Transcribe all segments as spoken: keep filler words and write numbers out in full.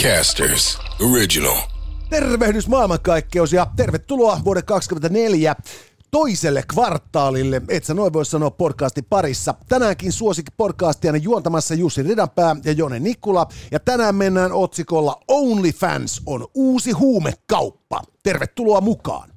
Podcasters Original. Tervehdys maailmankaikkeus ja tervetuloa vuoden kaksikymmentäneljä toiselle kvartaalille. Et sä noin voi sanoa podcastin parissa. Tänäänkin suosikkipodcastiana juontamassa Jussi Ridanpää ja Jone Nikkula. Ja tänään mennään otsikolla OnlyFans on uusi huumekauppa. Tervetuloa mukaan.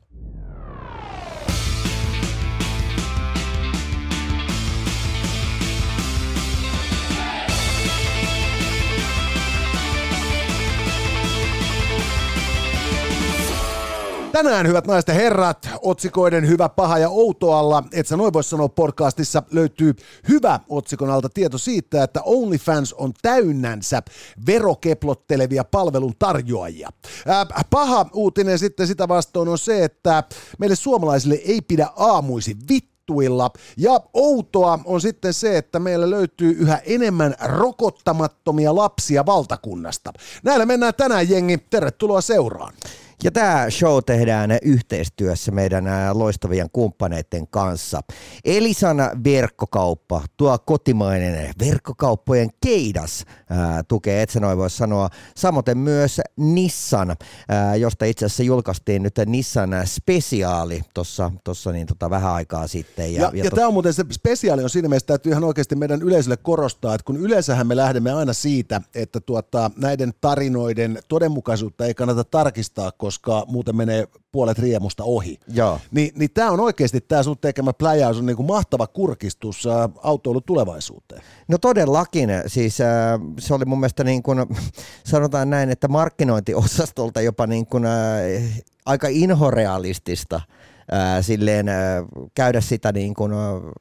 Tänään, hyvät naiset ja herrat, otsikoiden hyvä, paha ja outo alla, et sä noin voi sanoa podcastissa, löytyy hyvä otsikon alta tieto siitä, että OnlyFans on täynnänsä verokeplottelevia palvelun tarjoajia. Äh, paha uutinen sitten sitä vastoin on se, että meille suomalaisille ei pidä aamuisin vittuilla. Ja outoa on sitten se, että meillä löytyy yhä enemmän rokottamattomia lapsia valtakunnasta. Näillä mennään tänään, jengi. Tervetuloa seuraan. Ja tämä show tehdään yhteistyössä meidän loistavien kumppaneiden kanssa. Elisan verkkokauppa, tuo kotimainen verkkokauppojen keidas, ää, tukee, et sä noin voi sanoa. Samoin myös Nissan, ää, josta itse asiassa julkaistiin nyt Nissan spesiaali tuossa niin tota vähän aikaa sitten. Ja, ja, ja, ja tämä on muuten se spesiaali on siinä mielessä, täytyy ihan oikeasti meidän yleisölle korostaa, että kun yleensähän me lähdemme aina siitä, että tuota, näiden tarinoiden todenmukaisuutta ei kannata tarkistaa, koska muuten menee puolet riemusta ohi. Joo. Ni, niin tämä on oikeasti tämä sun tekemä pläjäys on niinku mahtava kurkistus äh, autoilun tulevaisuuteen. No todellakin, siis äh, se oli mun mielestä niin kuin, sanotaan näin, että markkinointiosastolta jopa niin kuin, äh, aika inhorealistista äh, silleen äh, käydä sitä niin kuin, äh,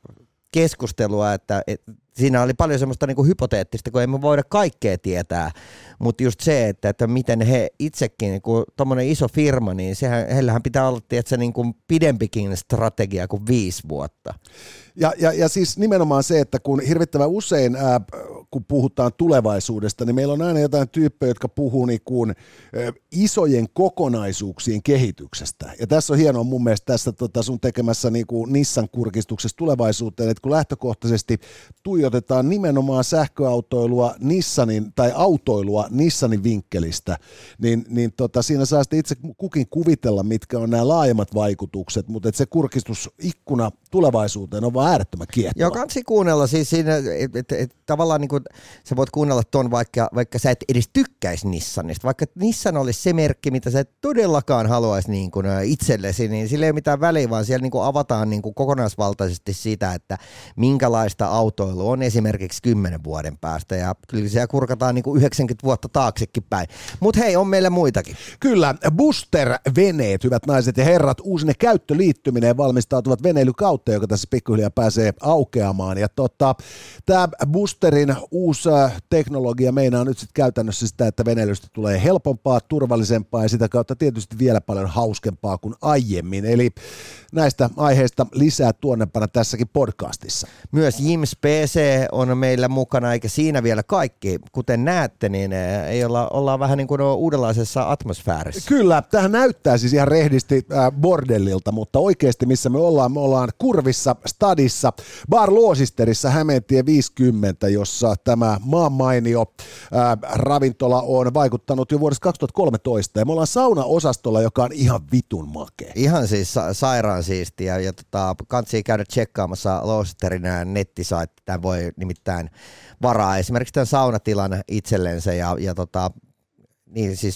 keskustelua, että et, siinä oli paljon semmoista niin kuin hypoteettista, kun emme voida kaikkea tietää, mutta just se, että, että miten he itsekin, niin kuin tommoinen iso firma, niin sehän, heillähän pitää olla tietysti, niin kuin pidempikin strategia kuin viisi vuotta. Ja, ja, ja siis nimenomaan se, että kun hirvittävän usein, ää, kun puhutaan tulevaisuudesta, niin meillä on aina jotain tyyppejä, jotka puhuu niin kuin, ä, isojen kokonaisuuksien kehityksestä. Ja tässä on hienoa mun mielestä tässä tota, sun tekemässä niin kuin Nissan kurkistuksessa tulevaisuuteen, että kun lähtökohtaisesti tuijotetaan nimenomaan sähköautoilua Nissanin, tai autoilua Nissanin vinkkelistä, niin, niin tota, siinä saa sitten itse kukin kuvitella, mitkä on nämä laajemmat vaikutukset, mutta että se kurkistusikkuna tulevaisuuteen on vaan äärettömän kiehtova. Joo, kansi kuunnella siis siinä, että et, et, tavallaan niin kuin, sä voit kuunnella ton vaikka, vaikka sä et edes tykkäisi Nissanista, vaikka Nissan olisi se merkki, mitä sä et todellakaan haluaisi niin kuin itsellesi, niin sillä ei ole mitään väliä, vaan siellä niin kuin avataan niin kuin kokonaisvaltaisesti sitä, että minkälaista autoilu on esimerkiksi kymmenen vuoden päästä, ja kyllä siellä kurkataan niin kuin yhdeksänkymmentä vuotta taaksekin päin. Mutta hei, on meillä muitakin. Kyllä, Booster-veneet, hyvät naiset ja herrat, uusine käyttöliittyminen valmistautuvat veneilykautta, joka tässä pikkuhiljaa pääsee aukeamaan. Ja tota, tämä Boosterin uusi teknologia meinaa nyt sitten käytännössä sitä, että veneilystä tulee helpompaa, turvallisempaa ja sitä kautta tietysti vielä paljon hauskempaa kuin aiemmin. Eli näistä aiheista lisää tuonnepana tässäkin podcastissa. Myös Jims P C on meillä mukana, eikä siinä vielä kaikki. Kuten näette, niin ei olla, ollaan vähän niin kuin uudenlaisessa atmosfäärissä. Kyllä, tähän näyttää siis ihan rehdisti äh, bordellilta, mutta oikeasti missä me ollaan, me ollaan Kurvissa, Stadissa, Bar Loosisterissa, Hämeentie viisikymmentä, jossa tämä maanmainio äh, ravintola on vaikuttanut jo vuodesta kaksituhattakolmetoista, ja me ollaan saunaosastolla, joka on ihan vitun makea. Ihan siis sa- sairaan siistiä, ja tota, kansi käydä tsekkaamassa Loosisterin nettisaitti, tämä voi nimittäin varaa esimerkiksi tämän saunatilan itsellensä, ja, ja tota, niin siis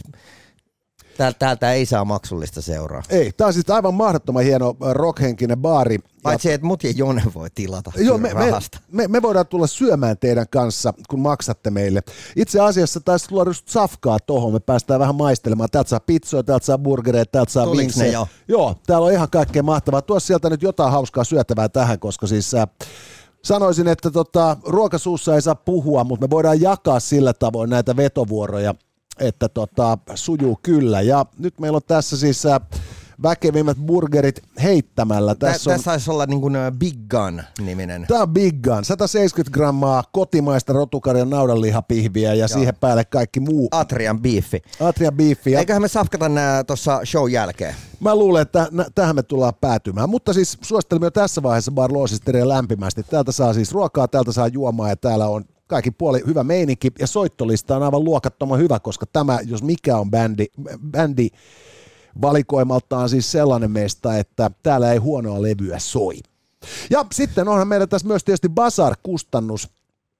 täältä, täältä ei saa maksullista seuraa. Ei, tämä on siis aivan mahdottoman hieno rockhenkinen baari. Paitsi, että mut ja Jone voi tilata Joo, me, rahasta. Me, me, me voidaan tulla syömään teidän kanssa, kun maksatte meille. Itse asiassa taisi tulla just safkaa tohon, me päästään vähän maistelemaan. Täältä saa pizzoja, täältä saa burgereita, täältä saa vinksejä. Jo? Joo, täällä on ihan kaikkea mahtavaa. Tuo sieltä nyt jotain hauskaa syötävää tähän, koska siis äh, sanoisin, että tota, ruokasuussa ei saa puhua, mutta me voidaan jakaa sillä tavoin näitä vetovuoroja, että tota, sujuu kyllä. Ja nyt meillä on tässä siis äh, väkevimmät burgerit heittämällä. Tässä on... saisi olla niin kuin Big Gun-niminen. Tämä on Big Gun. sata seitsemänkymmentä grammaa kotimaista rotukarjan naudanlihapihviä ja Joo. siihen päälle kaikki muu. Atrian biifi. Atrian biifi. Ja... eiköhän me safkata nää tuossa show jälkeen. Mä luulen, että tähän me tullaan päätymään. Mutta siis suosittelemme jo tässä vaiheessa Bar Loosisteria lämpimästi. Täältä saa siis ruokaa, täältä saa juomaa ja täällä on kaikin puoli hyvä meininki ja soittolista on aivan luokattoman hyvä, koska tämä, jos mikä on bändi, bändi valikoimaltaan siis sellainen meistä, että täällä ei huonoa levyä soi. Ja sitten onhan meillä tässä myös tietysti Bazaar-kustannus.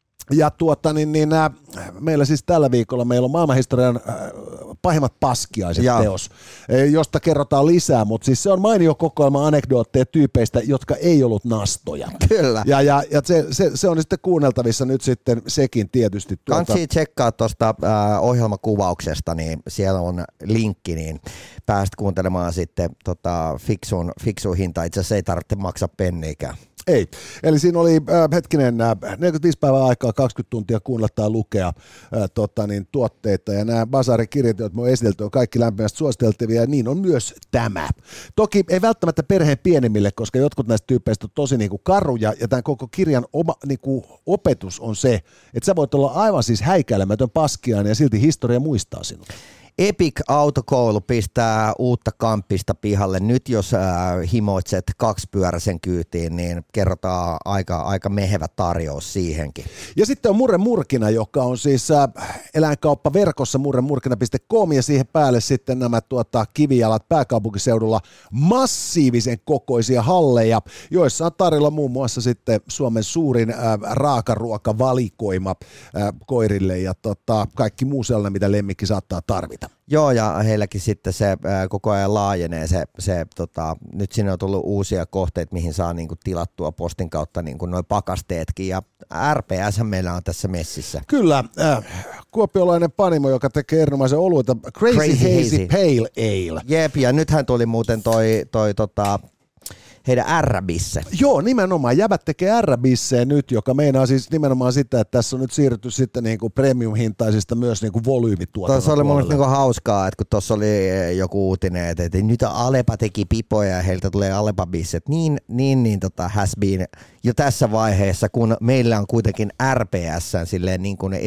Ja tuota, niin, niin, äh, meillä siis tällä viikolla meillä on maailmanhistorian äh, pahimmat paskiaiset Jaa. teos, josta kerrotaan lisää, mutta siis se on mainio kokoelma anekdootteja tyypeistä, jotka ei ollut nastoja. Kyllä. Ja, ja, ja se, se, se on sitten kuunneltavissa nyt sitten sekin tietysti. Tuota... Kansi tsekkaa tuosta äh, ohjelmakuvauksesta, niin siellä on linkki, niin pääst kuuntelemaan sitten tota, fiksun, fiksun hinta. Itse asiassa ei tarvitse maksaa penniikään. Ei. Eli siinä oli äh, hetkinen äh, neljäkymmentäviisi päivää aikaa, kaksikymmentä tuntia kuunnella tai lukea äh, tota, niin, tuotteita. Ja nämä Bazaarin kirjat, joita me on esitelty, on kaikki lämpimästi suositeltavia, ja niin on myös tämä. Toki ei välttämättä perheen pienemmille, koska jotkut näistä tyypeistä on tosi niin kuin karuja, ja tämän koko kirjan oma, niin kuin opetus on se, että sä voit olla aivan siis häikäilemätön paskiainen, ja silti historia muistaa sinut. Epic Autokoulu pistää uutta kampista pihalle. Nyt jos äh, himoitset kaksipyöräisen kyytiin, niin kerrotaan aika, aika mehevä tarjous siihenkin. Ja sitten on Murre Murkina, joka on siis äh, eläinkauppaverkossa murremurkina piste com ja siihen päälle sitten nämä tuota, kivijalat pääkaupunkiseudulla massiivisen kokoisia halleja, joissa on tarjolla muun muassa sitten Suomen suurin äh, raakaruokavalikoima äh, koirille ja tota, kaikki muu sellainen, mitä lemmikki saattaa tarvita. Joo, ja heilläkin sitten se ää, koko ajan laajenee. Se, se, tota, nyt sinne on tullut uusia kohteita, mihin saa niinku tilattua postin kautta niinku noi pakasteetkin, ja R P S meillä on tässä messissä. Kyllä, äh, kuopiolainen panimo, joka tekee erinomaisen oluita, Crazy, Crazy Hazy, Hazy Pale Ale. Jep, ja nythän tuli muuten toi, toi tota, heidän R-bisse. Joo, nimenomaan. Jäbät tekee R-bissejä nyt, joka meinaa siis nimenomaan sitä, että tässä on nyt siirrytty sitten niinku premium-hintaisista myös niinku volyymituotannon. Tuossa oli mun mielestä niinku hauskaa, että kun tuossa oli joku uutinen, että, että nyt Alepa teki pipoja ja heiltä tulee Alepa-bisset. Niin, niin, niin tota, has been jo tässä vaiheessa, kun meillä on kuitenkin R P S, silleen niin kuin ne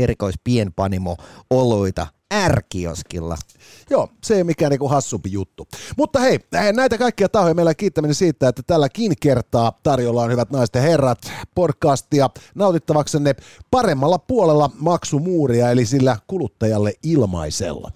erikoispienpanimo-oluita R-kioskilla. Joo, se ei mikään niinku hassumpi juttu. Mutta hei, näitä kaikkia tahoja meillä on kiittäminen siitä, että tälläkin kertaa tarjolla on, hyvät naiset ja herrat, podcastia nautittavaksenne paremmalla puolella maksumuuria, eli sillä kuluttajalle ilmaisella.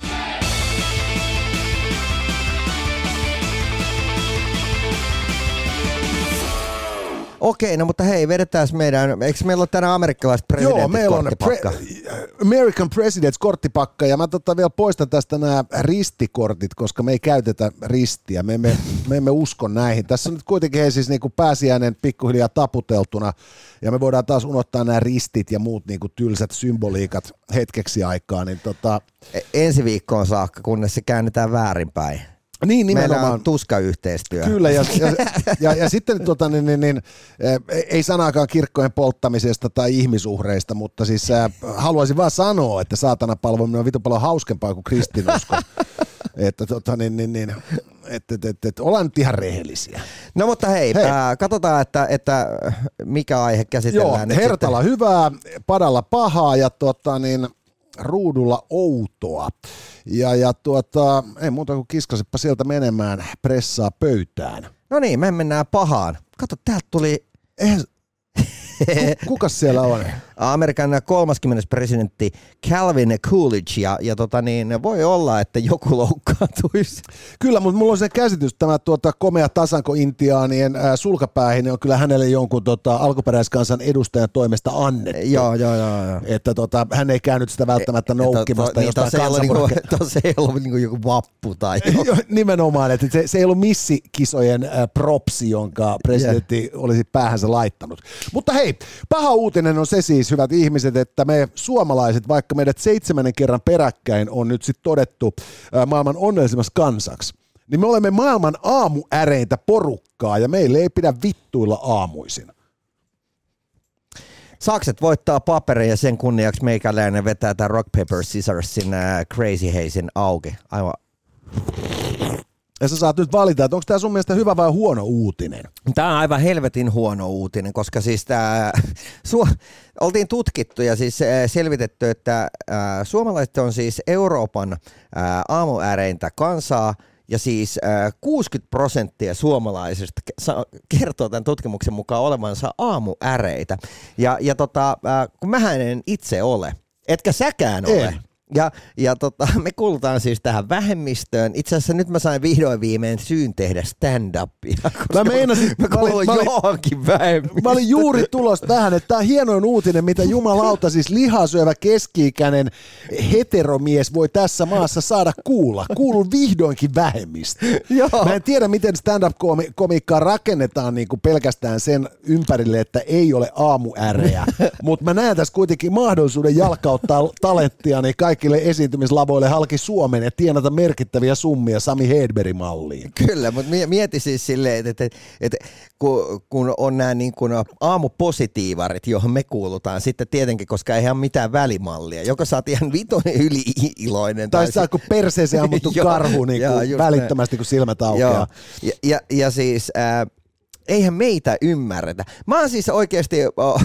Okei, no mutta hei, vedetään meidän, eikö meillä ole tänään amerikkalaiset presidentit-korttipakka? Joo, meillä on pre- American Presidents-korttipakka, ja mä tota vielä poistan tästä nämä ristikortit, koska me ei käytetä ristiä, me emme, me emme usko näihin. Tässä on nyt kuitenkin hei, siis niinku pääsiäinen pikkuhiljaa taputeltuna, ja me voidaan taas unohtaa nämä ristit ja muut niinku tylsät symboliikat hetkeksi aikaa. Niin tota... Ensi viikkoon saakka, kunnes se käännetään väärinpäin. Niin, nimenomaan. Meillä on tuskayhteistyö. Kyllä, ja, ja, ja, ja sitten tota, niin, niin, niin, ei sanaakaan kirkkojen polttamisesta tai ihmisuhreista, mutta siis äh, haluaisin vaan sanoa, että saatana palvominen on vitu paljon hauskempaa kuin kristinusko. että tota, niin, niin, niin, et, et, et, et, ollaan nyt ihan rehellisiä. No mutta hei, hei. Äh, katsotaan, että, että mikä aihe käsitellään. Joo, nyt hertalla sitten. Hyvää, padalla pahaa ja tota, niin, ruudulla outoa. Ja, ja tuota, ei muuta kuin kiskasepa sieltä menemään pressaa pöytään. No niin, me mennään pahaan. Kato, täältä tuli... Eihän... Kukas siellä on? Amerikan kolmaskymmenes presidentti Calvin Coolidge, ja, ja tota niin, voi olla, että joku loukkaantuisi. Kyllä, mutta mulla on se käsitys, tämä tuota, komea tasanko-intiaanien äh, sulkapäähinen on kyllä hänelle jonkun tota, alkuperäiskansan edustajan toimesta annettu. Joo, joo, joo. joo. Että tota, hän ei käynyt sitä välttämättä noukkimasta e, jostain kansanmurkea. Tuossa ei ollut niinku joku vappu tai jo. Nimenomaan, että se, se ei ollut missikisojen äh, propsi, jonka presidentti yeah. olisi päähänsä laittanut. Mutta hei, paha uutinen on se siis, hyvät ihmiset, että me suomalaiset, vaikka meidät seitsemännen kerran peräkkäin on nyt sitten todettu ää, maailman onnellisimmaksi kansaksi, niin me olemme maailman aamuäreintä porukkaa ja meille ei pidä vittuilla aamuisin. Sakset voittaa paperin ja sen kunniaksi meikäläinen vetää tämän Rock Paper Scissorsin äh, Crazy Hazyn auki. Aivan. Ja sä saat nyt valita, että onko tämä sun mielestä hyvä vai huono uutinen? Tämä on aivan helvetin huono uutinen, koska siis tämä, su, oltiin tutkittu ja siis selvitetty, että ä, suomalaiset on siis Euroopan ä, aamuäreintä kansaa, ja siis äh, kuusikymmentä prosenttia suomalaisista kertoo tämän tutkimuksen mukaan olevansa aamuäreitä. Ja, ja tota, äh, kun mähän en itse ole, etkä säkään ole. En. Ja, ja tota, me kuulutaan siis tähän vähemmistöön. Itse asiassa nyt mä sain vihdoin viimein syyn tehdä stand-upia. Mä meinasin, mä kuulun mä olin, johonkin vähemmistöön. Mä olin juuri tulos tähän, että tää on hienoin uutinen, mitä jumalauta siis lihasyövä keski-ikäinen heteromies voi tässä maassa saada kuulla. Kuulun vihdoinkin vähemmistöön. Mä en tiedä, miten stand-up-komiikkaa rakennetaan niin kuin pelkästään sen ympärille, että ei ole aamuärejä. Mutta mä näen tässä kuitenkin mahdollisuuden jalkauttaa talenttiani kaikille esiintymislavoille halki Suomen ja tienata merkittäviä summia Sami Hedberg-malliin. Kyllä, mutta mieti siis silleen, että, että, että kun, kun on nämä niin kuin aamupositiivarit, johon me kuulutaan, sitten tietenkin, koska ei ole mitään välimallia, joko sä oot ihan vitoinen yli-iloinen. Tai, tai sä kun perseeseen ammuttu karhu niin kuin välittömästi, kun silmät aukeaa. Ja, ja, ja siis... Ää, eihän meitä ymmärretä. Mä oon siis oikeasti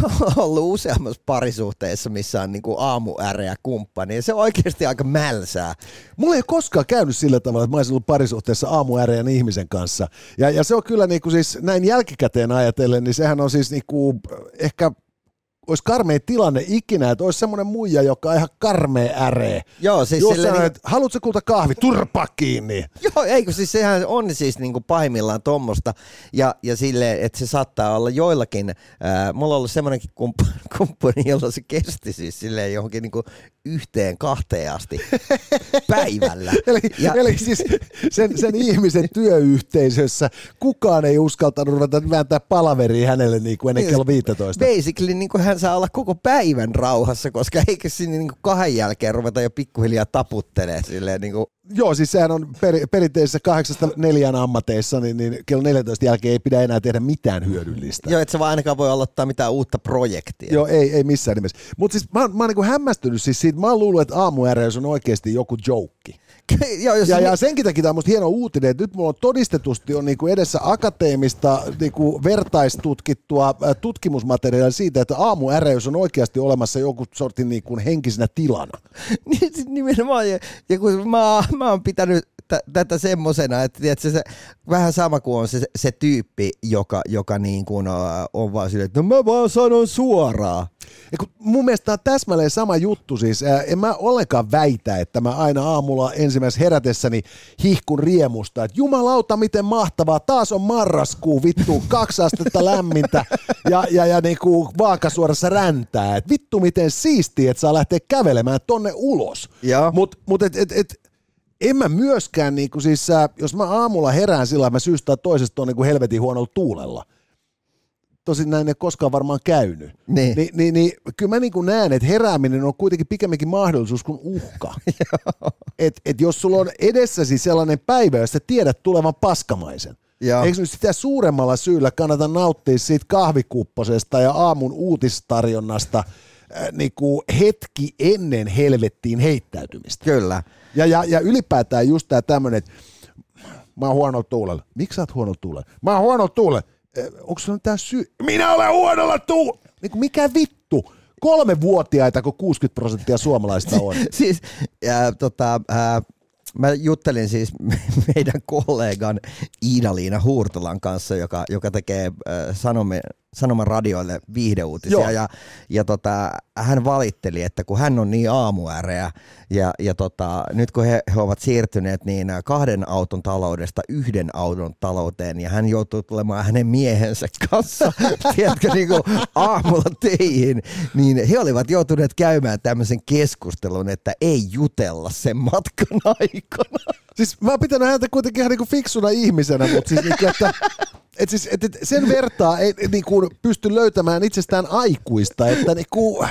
ollut useammassa parisuhteessa, missä on niinku aamuäreä kumppani, ja se on oikeasti aika mälsää. Mulla ei koskaan käynyt sillä tavalla, että mä olisin ollut parisuhteessa aamuäreän ihmisen kanssa. Ja, ja se on kyllä niinku siis näin jälkikäteen ajatellen, niin sehän on siis niinku ehkä... olisi karmea tilanne ikinä, että olisi semmoinen muija, joka on ihan karmea äreä. Joo, siis jos silleen... Sanoo, että haluatko kulta kahvi? Turpa kiinni. Joo, eikö siis sehän on siis niinku pahimmillaan tommosta. Ja, ja silleen, että se saattaa olla joillakin, ää, mulla on ollut semmoinenkin kumppani, kumppani, jolla se kesti siis silleen johonkin niinku yhteen kahteen asti päivällä. eli, ja... eli siis sen, sen ihmisen työyhteisössä kukaan ei uskaltanut ruveta vääntää palaveria hänelle niin kuin ennen kello viisitoista. Basically niin kuin hän saa olla koko päivän rauhassa, koska eikö sinne niin kuin kahden jälkeen ruveta jo pikkuhiljaa taputtelemaan silleen niin kuin... Joo, siis sehän on per, perinteisessä kahdeksasta neljään ammateissa, niin, niin kello neljätoista jälkeen ei pidä enää tehdä mitään hyödyllistä. Joo, et sä vaan ainakaan voi aloittaa mitään uutta projektia. Joo, ei, ei missään nimessä. Mutta siis mä, mä oon niin hämmästynyt siis siitä, mä oon luullut, että aamuäreys on oikeasti joku joukki. Joo, jos ja, mi- ja senkin takia tämä on musta hieno uutinen, että nyt mulla on todistetusti on niinku edessä akateemista niinku vertaistutkittua tutkimusmateriaalia siitä, että aamuäreys on oikeasti olemassa joku sortin niinku henkisenä tilana. Nimenomaan, ja, ja kun mä, mä oon pitänyt t- tätä semmosena, että tiedätkö, se vähän sama kuin on se, se tyyppi, joka, joka niin kuin on vaan silleen, että no mä vaan sanon suoraan. Ja kun mun mielestä tämä on täsmälleen sama juttu siis. Ää, en mä ollenkaan väitä, että mä aina aamulla ensimmäisessä herätessäni hihkun riemusta, että jumalauta miten mahtavaa, taas on marraskuu, vittu, kaksi astetta lämmintä ja, ja, ja niinku vaakasuorassa räntää. Et vittu miten siistiä, että saa lähteä kävelemään tonne ulos. Mutta mut et, et, et, en mä myöskään, niinku siis, jos mä aamulla herään sillä tavalla, mä syystä tai toisesta on niinku helvetin huonolla tuulella. Tosin näin ei koskaan varmaan käynyt. Niin. Ni, niin, niin, kyllä mä niin kuin näen, että herääminen on kuitenkin pikemminkin mahdollisuus kuin uhka. Et, et jos sulla on edessäsi sellainen päivä, jossa tiedät tulevan paskamaisen, Joo. eikö nyt sitä suuremmalla syyllä kannata nauttia siitä kahvikupposesta ja aamun uutistarjonnasta äh, niin kuin hetki ennen helvettiin heittäytymistä? Kyllä. Ja, ja, ja ylipäätään just tämä tämmöinen, että mä oon huonolla tuulella. Miksi sä oot huonolla tuulella? Mä oon huonolla tuulella. Onko se tää syy? Minä olen huonolla tuu! Niin kuin mikä vittu? Kolme vuotiaita, kun kuusikymmentä prosenttia suomalaista on. siis, äh, tota, äh, mä juttelin siis meidän kollegan Iida-Liina Huurtolan kanssa, joka, joka tekee äh, sanome, Sanoman radioille viihdeuutisia. Joo. Ja, ja tota, hän valitteli, että kun hän on niin aamuäreä ja, ja tota, nyt kun he, he ovat siirtyneet niin kahden auton taloudesta yhden auton talouteen ja hän joutuu tulemaan hänen miehensä kanssa, tiedätkö, niin kuin aamulla teihin, niin he olivat joutuneet käymään tämmöisen keskustelun, että ei jutella sen matkan aikana. Siis mä oon pitänyt häntä kuitenkin ihan niin kuin fiksuna ihmisenä, mutta siis niin, että et siis, et, et sen vertaa ei niin kuin pysty löytämään itsestään aikuista, että niin kuin...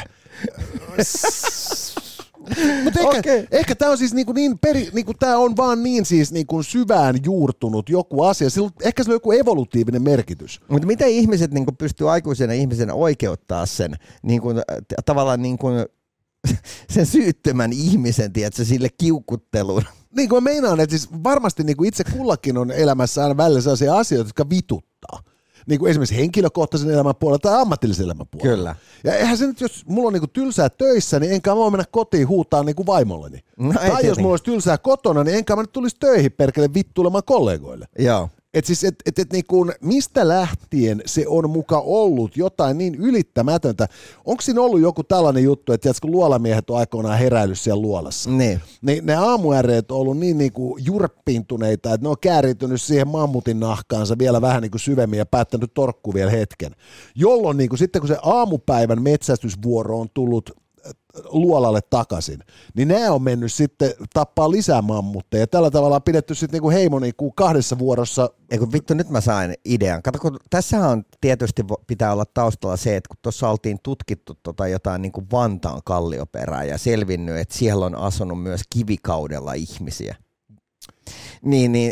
Mutta ehkä, okay. ehkä tämä on siis niin, niin, peri, niin tämä on vaan niin siis niin kuin syvään juurtunut joku asia. Sillä, ehkä sillä on joku evolutiivinen merkitys. Mutta miten ihmiset niin kuin pystyy aikuisena ihmisenä oikeuttaa sen niin kuin, tavallaan niin kuin, sen syyttömän ihmisen, tiedätkö, sille kiukutteluun? Niin kuin mä meinaan, että siis varmasti niin kuin itse kullakin on elämässä aina välillä sellaisia asioita, jotka vituttaa. niin kuin esimerkiksi henkilökohtaisen elämän puolella tai ammatillisen elämän puolella. Kyllä. Ja eihän se nyt, jos mulla on niin kuin tylsää töissä, niin enkä mä mennä kotiin huutaa niin kuin vaimolleni. No, tai jos mulla olisi tylsää kotona, niin enkä mä nyt tulisi töihin perkele vittuilemaan kollegoille. Joo. Et siis, et, et, et niin kuin, mistä lähtien se on muka ollut jotain niin ylittämätöntä? Onko siinä ollut joku tällainen juttu, että kun luolamiehet on aikoinaan heräillyt siellä luolassa, niin, niin ne aamuäreet on ollut niin, niin kuin jurppintuneita, että ne on kääriytynyt siihen mammutin nahkaansa vielä vähän niin kuin syvemmin ja päättänyt torkkua vielä hetken. Jolloin niin kuin, sitten kun se aamupäivän metsästysvuoro on tullut luolalle takaisin, niin nämä on mennyt sitten tappaa lisää mammutteja. Tällä tavalla on pidetty sitten niinku heimo niinku kahdessa vuorossa. Eiku vittu, nyt mä sain idean. Kato, kun tässähän on tietysti pitää olla taustalla se, että kun tuossa oltiin tutkittu tota jotain niin kuin Vantaan kallioperää ja selvinnyt, että siellä on asunut myös kivikaudella ihmisiä. Niin, niin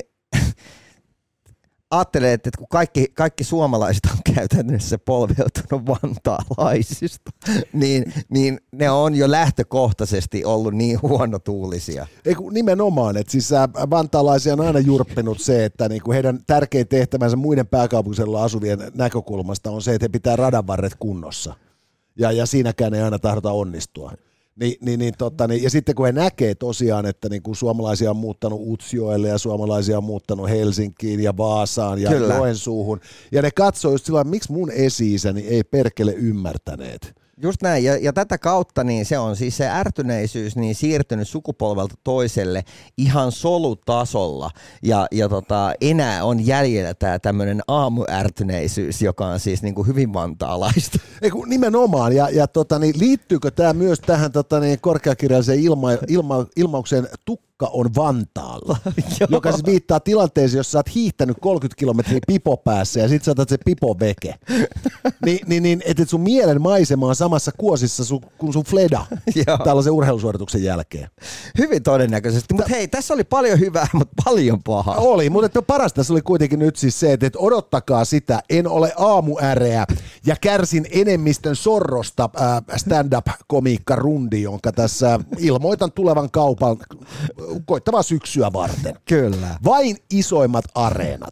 ajattelen, että kun kaikki, kaikki suomalaiset on käytännössä polveutunut vantaalaisista, niin, niin ne on jo lähtökohtaisesti ollut niin huonotuulisia. Eiku, nimenomaan, että siis vantaalaisia on aina jurppinut se, että niinku heidän tärkein tehtävänsä muiden pääkaupunkiseudulla asuvien näkökulmasta on se, että he pitää radanvarret kunnossa. Ja, ja siinäkään ei aina tahdota onnistua. Niin, niin, niin, totta, niin, ja sitten kun he näkee tosiaan, että niin kuin suomalaisia on muuttanut Utsjoelle ja suomalaisia on muuttanut Helsinkiin ja Vaasaan ja Kyllä. Joensuuhun, ja ne katsoo just sillä, miksi mun esi-isäni ei perkele ymmärtäneet. Just näin, ja, ja tätä kautta niin se on siis se ärtyneisyys niin siirtynyt sukupolvelta toiselle ihan solutasolla, ja, ja tota, enää on jäljellä tämä tämmöinen aamuärtyneisyys, joka on siis niin kuin hyvin vantaalaista. Eiku, nimenomaan, ja, ja tota, niin, liittyykö tämä myös tähän tota, niin, korkeakirjalliseen ilma, ilma, ilmaukseen tukka on Vantaalla, joka siis viittaa tilanteeseen, jossa sä oot hiihtänyt kolmekymmentä kilometriä pipo päässä ja sit sä otat se pipo veke. Ni, niin, niin, että sun mielen maisema on samassa kuosissa su, kuin sun fleda tällaisen urheilusuorituksen jälkeen. Hyvin todennäköisesti, mutta hei, tässä oli paljon hyvää, mutta paljon pahaa. Oli, mutta parasta tässä oli kuitenkin nyt siis se, että odottakaa sitä, en ole aamuäreä ja kärsin enemmistön sorrosta äh, stand-up-komiikkarundi, jonka tässä ilmoitan tulevan kaupan koittavaa syksyä varten. Kyllä. Vain isoimmat areenat.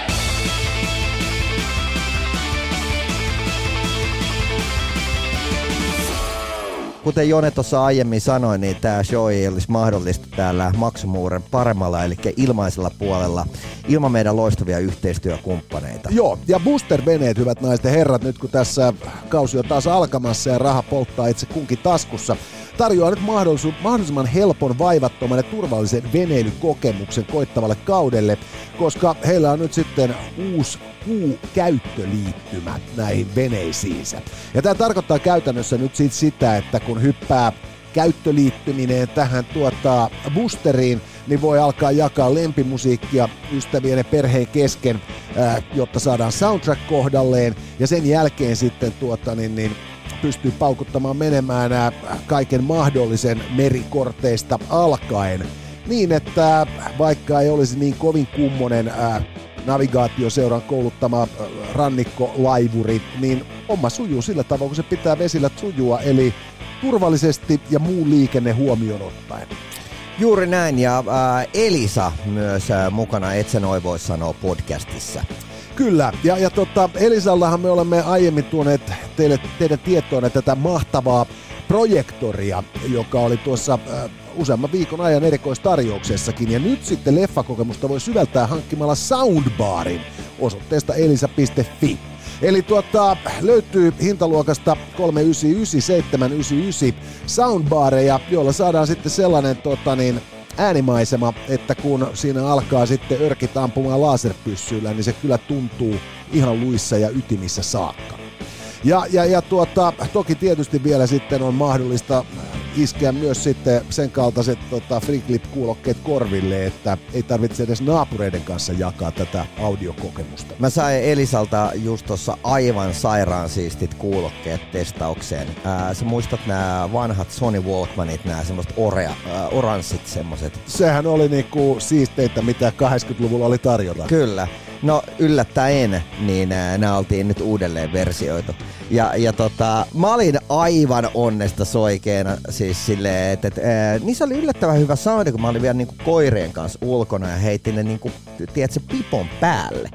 Kuten Jone tuossa aiemmin sanoi, niin tämä show ei olisi mahdollista täällä maksumuuren paremmalla, eli ilmaisella puolella, ilman meidän loistavia yhteistyökumppaneita. Joo, ja Booster-veneet, hyvät naiset ja herrat, nyt kun tässä kausi on taas alkamassa ja raha polttaa itse kunkin taskussa, tarjoaa nyt mahdollisimman helpon, vaivattoman ja turvallisen veneilykokemuksen koittavalle kaudelle, koska heillä on nyt sitten uusi Q-käyttöliittymä näihin veneisiinsä. Ja tämä tarkoittaa käytännössä nyt sit sitä, että kun hyppää käyttöliittyminen tähän tuota boosteriin, niin voi alkaa jakaa lempimusiikkia ystävien ja perheen kesken, ää, jotta saadaan soundtrack kohdalleen, ja sen jälkeen sitten tuota, niin, niin pystyy paukuttamaan menemään ää, kaiken mahdollisen merikorteista alkaen, niin että vaikka ei olisi niin kovin kummonen ää, navigaatioseuran kouluttama rannikkolaivuri, niin homma sujuu sillä tavalla, kun se pitää vesillä sujua, eli turvallisesti ja muu liikenne huomioon ottaen. Juuri näin, ja ää, Elisa myös ää, mukana Et sä noi voi sanoa podcastissa. Kyllä, ja, ja tota, Elisallahan me olemme aiemmin tuoneet teille, teidän tietoon tätä mahtavaa projektoria, joka oli tuossa äh, useamman viikon ajan erikoistarjouksessakin, ja nyt sitten leffakokemusta voi syvältää hankkimalla soundbarin osoitteesta elisa piste fi. Eli tuota, löytyy hintaluokasta kolme yhdeksänkymmentäyhdeksän seitsemän yhdeksänkymmentäyhdeksän soundbareja, joilla saadaan sitten sellainen tota niin, äänimaisema, että kun siinä alkaa sitten örkit ampumaan laserpyssyillä, niin se kyllä tuntuu ihan luissa ja ytimissä saakka. Ja, ja, ja tuota, toki tietysti vielä sitten on mahdollista iskeä myös sitten sen kaltaiset tota, FreeClip-kuulokkeet korville, että ei tarvitse edes naapureiden kanssa jakaa tätä audiokokemusta. Mä sain Elisalta just tossa aivan sairaan siistit kuulokkeet testaukseen. Ää, sä muistat nämä vanhat Sony Walkmanit, nämä semmoset orea, ää, oranssit semmoset? Sehän oli niinku siisteitä, mitä kahdeksankymmentäluvulla oli tarjota. Kyllä. No yllättäen, niin nämä oltiin nyt uudelleen versioitu. Ja, ja tota, mä olin aivan onnesta soikeena siis silleen, että et, ää, niissä oli yllättävän hyvä soundi, kun mä olin vielä niinku koirien kanssa ulkona ja heitin ne niinku, tiedätkö, pipon päälle.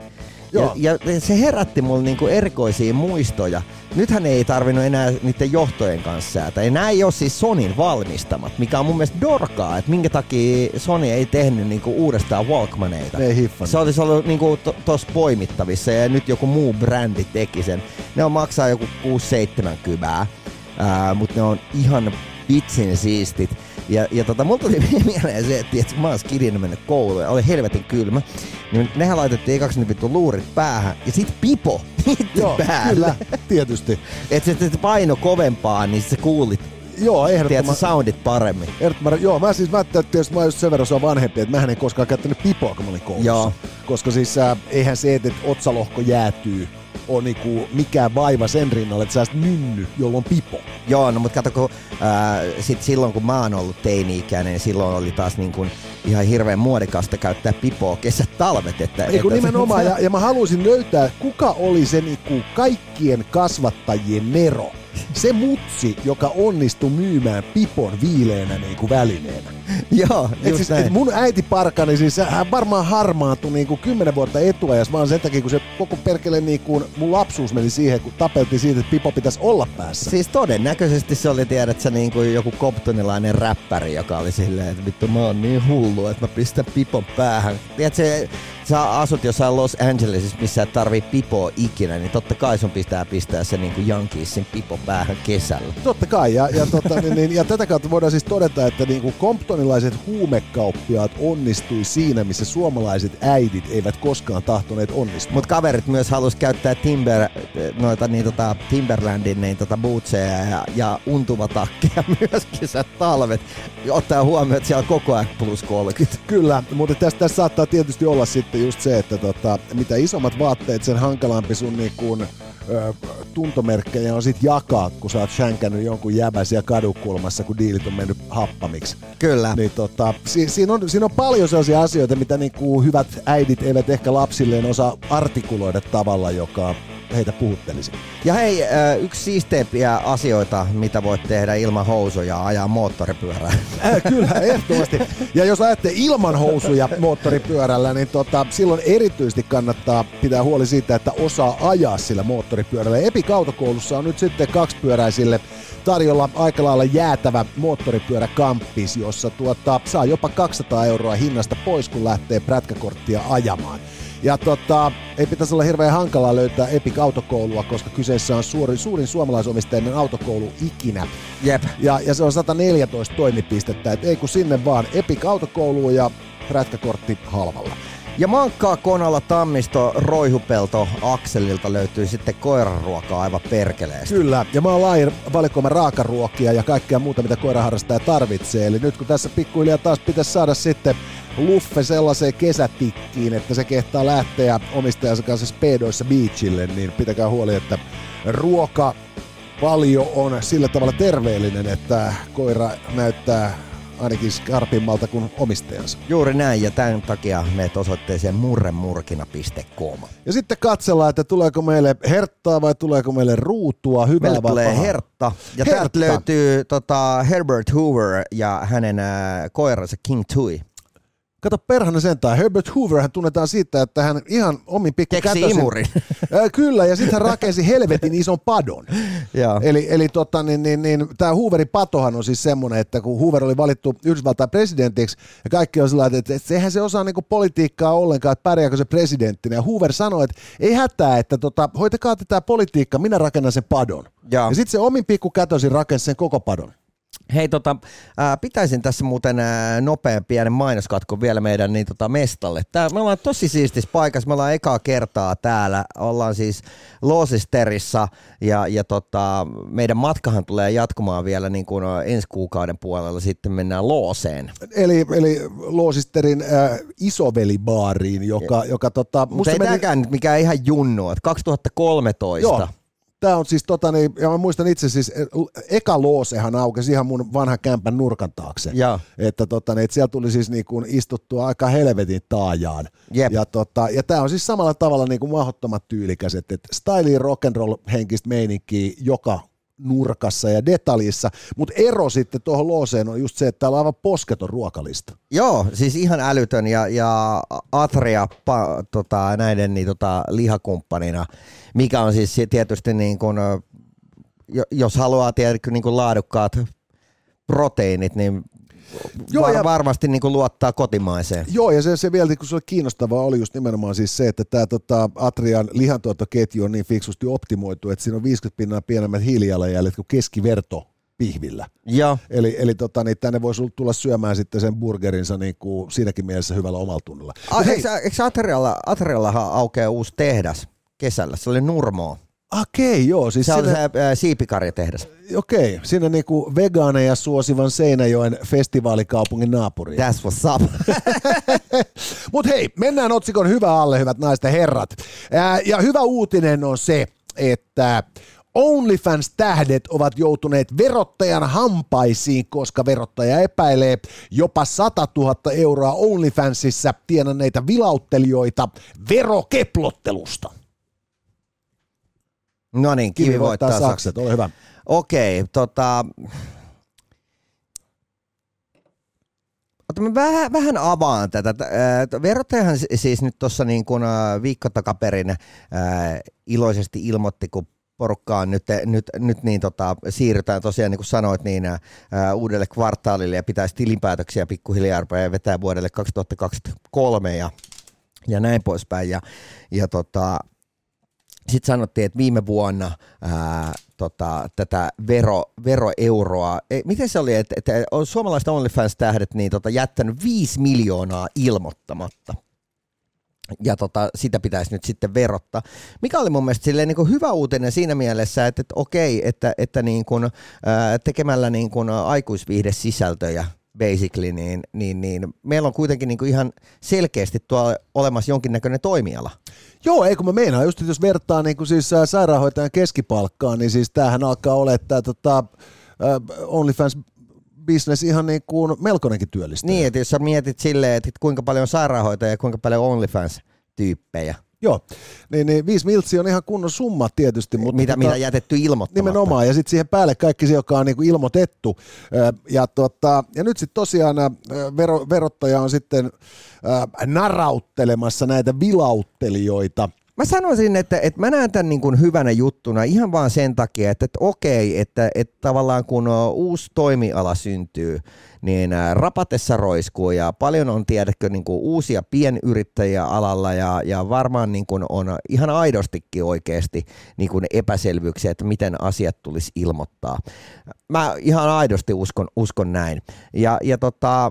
Ja, ja se herätti mulle niinku erikoisia muistoja. Nythän ei tarvinnut enää niiden johtojen kanssa säätää. Ja nämä ei ole siis Sonyn valmistamat, mikä on mun mielestä dorkaa, että minkä takia Sony ei tehnyt niinku uudestaan Walkmaneita. Ei hiffannut. Se olisi ollut niinku tuossa poimittavissa ja nyt joku muu brändi teki sen. Ne on maksaa joku kuusi seitsemänkymmentä, mutta ne on ihan vitsin siistit. Ja, ja tota, mulla tuli mieleen se, että tiiätkö, mä oon skidinä mennyt kouluun ja oli helvetin kylmä. Niin nehän laitettiin ekaksi ne vittu luurit päähän ja sit pipo Joo, päälle. kyllä, tietysti. Että se, se paino kovempaa, niin sä kuulit, Joo, ehdottoman. tiedätkö, soundit paremmin. Ehdottoman. Joo, mä siis mä ajattelin, että tietysti mä oon just sen verran sua vanhempi, että mähän en koskaan käyttänyt pipoa, kun mä olin koulussa. Joo. Koska siis äh, eihän se, että otsalohko jäätyy, on niinku mikään vaiva sen rinnalla, että sä oot nynny, jolla on pipo. Joo, no mutta kato, kun, ää, sit silloin kun mä oon ollut teini-ikäinen, niin silloin oli taas niin kuin ihan hirveän muodikasta käyttää pipoa kesät talvet. Että, Ei kun että, nimenomaan, ja, ja mä haluaisin löytää, kuka oli se niinku kaikkien kasvattajien Nero. Se mutsi, joka onnistui myymään pipon viileänä niinku välineenä. Joo, Et siis, et mun äiti Parkani, siis hän varmaan harmaantui niinku kymmenen vuotta etuajassa, vaan sen takia, kun se koko perkele niinku, mun lapsuus meni siihen, kun tapeltiin siitä, että pipo pitäisi olla päässä. Siis todennäköisesti se oli, tiedät sä, niin kuin joku koptonilainen räppäri, joka oli silleen, että vittu mä oon niin hullu, että mä pistän pipon päähän. Tiedätkö, sä asut jossain Los Angelesissa, missä et tarvii pipoa ikinä, niin totta kai sun pitää pistää se niin kuin Yankeesin pipo päähän kesällä. Totta kai, ja, ja, tota, niin, niin, ja tätä kautta voidaan siis todeta, että niin kuin comptonilaiset huumekauppiaat onnistui siinä, missä suomalaiset äidit eivät koskaan tahtoneet onnistua. Mut kaverit myös halus käyttää Timber, noita, niin, tota, Timberlandin niin, tota, bootseja ja, ja untuvatakkeja myös kesät talvet. Ottaa huomioon, että siellä on koko ajan plus kolmekymmentä. Kyllä, mutta tässä, tässä saattaa tietysti olla sitten just se, että tota, mitä isommat vaatteet, sen hankalampi sun niin kuin, ö, tuntomerkkejä on sit jakaa, kun sä oot shankännyt jonkun jäbän siellä kadukulmassa, kun diilit on mennyt happamiksi. Kyllä. Niin, tota, si, siinä, on, siinä on paljon sellaisia asioita, mitä niin kuin hyvät äidit eivät ehkä lapsilleen osaa artikuloida tavalla, joka heitä puhuttelisi. Ja hei, yksi siisteimpiä asioita, mitä voit tehdä ilman housuja, ajaa moottoripyörää. Äh, kyllä, ehdottomasti. Ja jos ajattelee ilman housuja moottoripyörällä, niin tota, silloin erityisesti kannattaa pitää huoli siitä, että osaa ajaa sillä moottoripyörällä. Epic Autokoulussa on nyt sitten kaksipyöräisille tarjolla aika lailla jäätävä moottoripyöräkamppis, jossa tuota, saa jopa kaksisataa euroa hinnasta pois, kun lähtee prätkäkorttia ajamaan. Ja tota, ei pitäisi olla hirveän hankalaa löytää Epic Autokoulua, koska kyseessä on suuri, suurin suomalaisomisteinen autokoulu ikinä. Jep. Ja, ja se on sata neljätoista toimipistettä, et ei kun sinne vaan Epic Autokoulu ja prätkäkortti halvalla. Ja Mankkaa, Konala, Tammisto, Roihupelto, Akselilta löytyy sitten koiraruokaa aivan perkeleesti. Kyllä, ja mä oon laaja valikoima raakaruokia ja kaikkea muuta, mitä koiraharrastaja tarvitsee. Eli nyt kun tässä pikkuhiljaa taas pitäisi saada sitten luffe sellaiseen kesätikkiin, että se kehtaa lähteä omistajansa kanssa speedoissa beachille, niin pitäkää huoli, että ruoka valio on sillä tavalla terveellinen, että koira näyttää ainakin skarpimmalta kuin omistajansa. Juuri näin, ja tämän takia meet osoitteeseen murremurkina piste com. Ja sitten katsellaan, että tuleeko meille herttaa vai tuleeko meille ruutua, hyvää meille vai tulee pahaa. hertta, ja Hertta. täältä löytyy tota, Herbert Hoover ja hänen ää, koiransa King Tui. Kato perhana sentään, Herbert Hooverhän tunnetaan siitä, että hän ihan omin pikku Keksi kätösin. imurin. Äh, kyllä, ja sitten hän rakensi helvetin ison padon. eli eli tota, niin, niin, niin, tämä Hooverin patohan on siis semmoinen, että kun Hoover oli valittu Yhdysvaltain presidentiksi, ja kaikki on sellainen, että, että eihän se osaa niinku politiikkaa ollenkaan, että pärjääkö se presidenttinä. Ja Hoover sanoi, että ei hätää, että tota, hoitakaa tätä politiikkaa, minä rakennan sen padon. Ja, ja sitten se omin pikku kätösin rakensi sen koko padon. Hei, tota, ää, pitäisin tässä muuten ää, nopean pienen mainoskatkon vielä meidän niin, tota, mestalle. Tää, me ollaan tosi siistissä paikassa, me ollaan ekaa kertaa täällä, ollaan siis Loosisterissa ja, ja tota, meidän matkahan tulee jatkumaan vielä niin kuin ensi kuukauden puolella, sitten mennään Looseen. Eli, eli Loosisterin äh, isovelibaariin, joka... joka tota, mutta ei meni... tämäkään nyt mikään ihan junnu, että kaksituhattakolmetoista. Joo. Tämä on siis, tota, niin, ja mä muistan itse siis, eka Loosehan aukesi ihan mun vanhan kämpän nurkan taakse. Ja. Että, tota, niin, että siellä tuli siis niin kuin istuttua aika helvetin taajaan. Jep. Ja, tota, ja tämä on siis samalla tavalla niin kuin mahdottomat tyylikäs, että, että styliin rock'n'roll henkistä meininkiä joka nurkassa ja detaljissa, mutta ero sitten tuohon Looseen on just se, että täällä on aivan posketon ruokalista. Joo, siis ihan älytön ja, ja Atria pa, tota, näiden niin, tota, lihakumppanina, mikä on siis tietysti niin kuin, jos haluaa tiedätkö, niin kuin laadukkaat proteiinit, niin Joo, var, ja, varmasti niin kuin luottaa kotimaiseen. Joo, ja se, se vielä, kun se oli kiinnostavaa, oli just nimenomaan siis se, että tämä tota, Atrian lihantuotantoketju on niin fiksusti optimoitu, että siinä on viisikymmentä pinnaa pienemmät hiilijalanjäljet kuin keskiverto pihvillä. Ja. Eli, eli tota, niin tänne voisi tulla syömään sitten sen burgerinsa niin kuin siinäkin mielessä hyvällä omalla tunnilla. A, eikö eikö Atrialla, Atriallahan aukeaa uusi tehdas kesällä? Se oli Nurmoa. Okei, joo. Siis se sinne, on se ää, siipikarjatehdas. Okei, siinä niinku vegaaneja suosivan Seinäjoen festivaalikaupungin naapuri. That's what's up. Mut hei, mennään otsikon hyvä alle, hyvät naiset ja herrat. Ää, ja hyvä uutinen on se, että OnlyFans-tähdet ovat joutuneet verottajan hampaisiin, koska verottaja epäilee jopa sata tuhatta euroa OnlyFansissa tienanneita vilauttelijoita verokeplottelusta. No niin, kivi, kivi voittaa, voittaa sakset. sakset, ole hyvä. Okei, tota... Mä vähän, vähän avaan tätä. Verottajahan siis nyt tuossa niin kuin viikko takaperin ää, iloisesti ilmoitti, kun porukkaa nyt, nyt, nyt niin tota, siirrytään tosiaan, niin kuin sanoit, niin ää, uudelle kvartaalille ja pitäisi tilinpäätöksiä pikkuhiljaa ja vetää vuodelle kaksituhattakaksikymmentäkolme ja, ja näin poispäin. Ja, ja tota... Sitten sanottiin, että viime vuonna ää, tota, tätä vero, veroeuroa, e, miten se oli, että, että on suomalaiset OnlyFans-tähdet niin, tota, jättänyt viisi miljoonaa ilmoittamatta. Ja tota, sitä pitäisi nyt sitten verottaa. Mikä oli mun mielestä silleen, niin kuin hyvä uutinen siinä mielessä, että, että okei, että, että niin kuin, ää, tekemällä niin kuin aikuisviihdesisältöjä, basically, niin, niin, niin meillä on kuitenkin niin kuin ihan selkeästi tuo olemassa jonkinnäköinen toimiala. Joo, ei kun mä meinaan, just jos vertaa niin kuin siis sairaanhoitajan keskipalkkaan, niin siis tämähän alkaa olla tämä tota, OnlyFans-business ihan niin kuin melkoinenkin työllistäjä. Niin, että jos sä mietit silleen, että kuinka paljon on sairaanhoitajia ja kuinka paljon OnlyFans-tyyppejä. Joo, niin, niin viisi miltsiä on ihan kunnon summa tietysti. Mutta mitä, tota, mitä jätetty ilmoittamatta. Nimenomaan, ja sitten siihen päälle kaikki se, joka on niinku ilmoitettu. Ja, tota, ja nyt sitten tosiaan vero, verottaja on sitten äh, narauttelemassa näitä vilauttelijoita. Mä sanoisin, että, että mä näen tämän niin kuin hyvänä juttuna ihan vaan sen takia, että, että okei, että, että tavallaan kun uusi toimiala syntyy, niin rapatessa roiskuu ja paljon on tiedätkö niin kuin uusia pienyrittäjiä alalla ja, ja varmaan niin kuin on ihan aidostikin oikeasti niin kuin epäselvyyksiä, että miten asiat tulisi ilmoittaa. Mä ihan aidosti uskon, uskon näin. Ja, ja tota...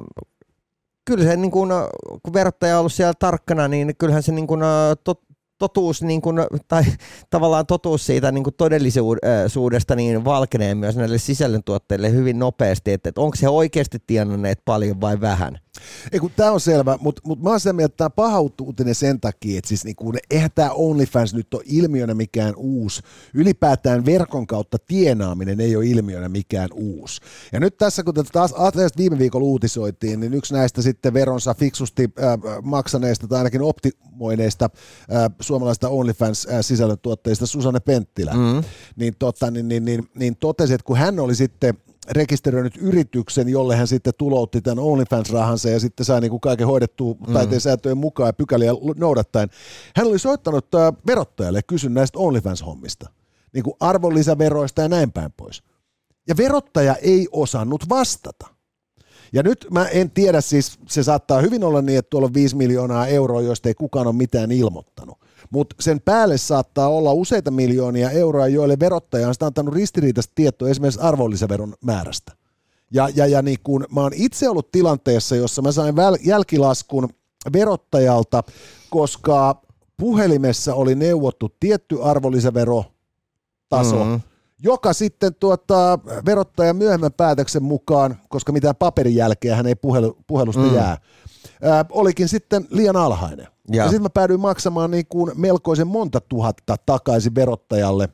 Kyllä se, niin kun, kun verottaja on ollut siellä tarkkana, niin kyllähän se niin kun, tot, totuus, niin kun, tai tavallaan totuus siitä niin kun todellisuudesta niin valkenee myös näille sisällöntuotteille hyvin nopeasti, että, että onko se oikeasti tienanneet paljon vai vähän. Ei kun tämä on selvä, mutta mut mä oon sen mieltä, että tämä on paha uutinen sen takia, että siis niinku, eihän tämä OnlyFans nyt ole ilmiönä mikään uusi. Ylipäätään verkon kautta tienaaminen ei ole ilmiönä mikään uusi. Ja nyt tässä, kun taas Atriasta viime viikolla uutisoitiin, niin yksi näistä sitten veronsa fiksusti äh, maksaneista tai ainakin optimoineista äh, suomalaista OnlyFans-sisällöntuotteista Susanne Penttilä, mm. niin, tota, niin, niin, niin, niin totesi, että kun hän oli sitten rekisteröinyt yrityksen, jolle hän sitten tuloutti tämän OnlyFans-rahansa ja sitten sai niin kuin kaiken hoidettua mm. taiteen sääntöjen mukaan ja pykäliä noudattaen. Hän oli soittanut verottajalle ja kysynyt näistä OnlyFans-hommista, niin kuin arvonlisäveroista ja näin päin pois. Ja verottaja ei osannut vastata. Ja nyt mä en tiedä, siis se saattaa hyvin olla niin, että tuolla on viisi miljoonaa euroa, joista ei kukaan ole mitään ilmoittanut. Mutta sen päälle saattaa olla useita miljoonia euroa, joille verottaja on sitä antanut ristiriitaista tietoa esimerkiksi arvonlisäveron määrästä. Ja, ja, ja niin kun mä oon itse ollut tilanteessa, jossa mä sain väl, jälkilaskun verottajalta, koska puhelimessa oli neuvottu tietty arvonlisäverotaso, mm-hmm. joka sitten tuota, verottajan myöhemmän päätöksen mukaan, koska mitään paperin jälkeä hän ei puhelu, puhelusta mm. jää, ää, olikin sitten liian alhainen. Ja, ja sitten mä päädyin maksamaan niin kuin melkoisen monta tuhatta takaisin verottajalle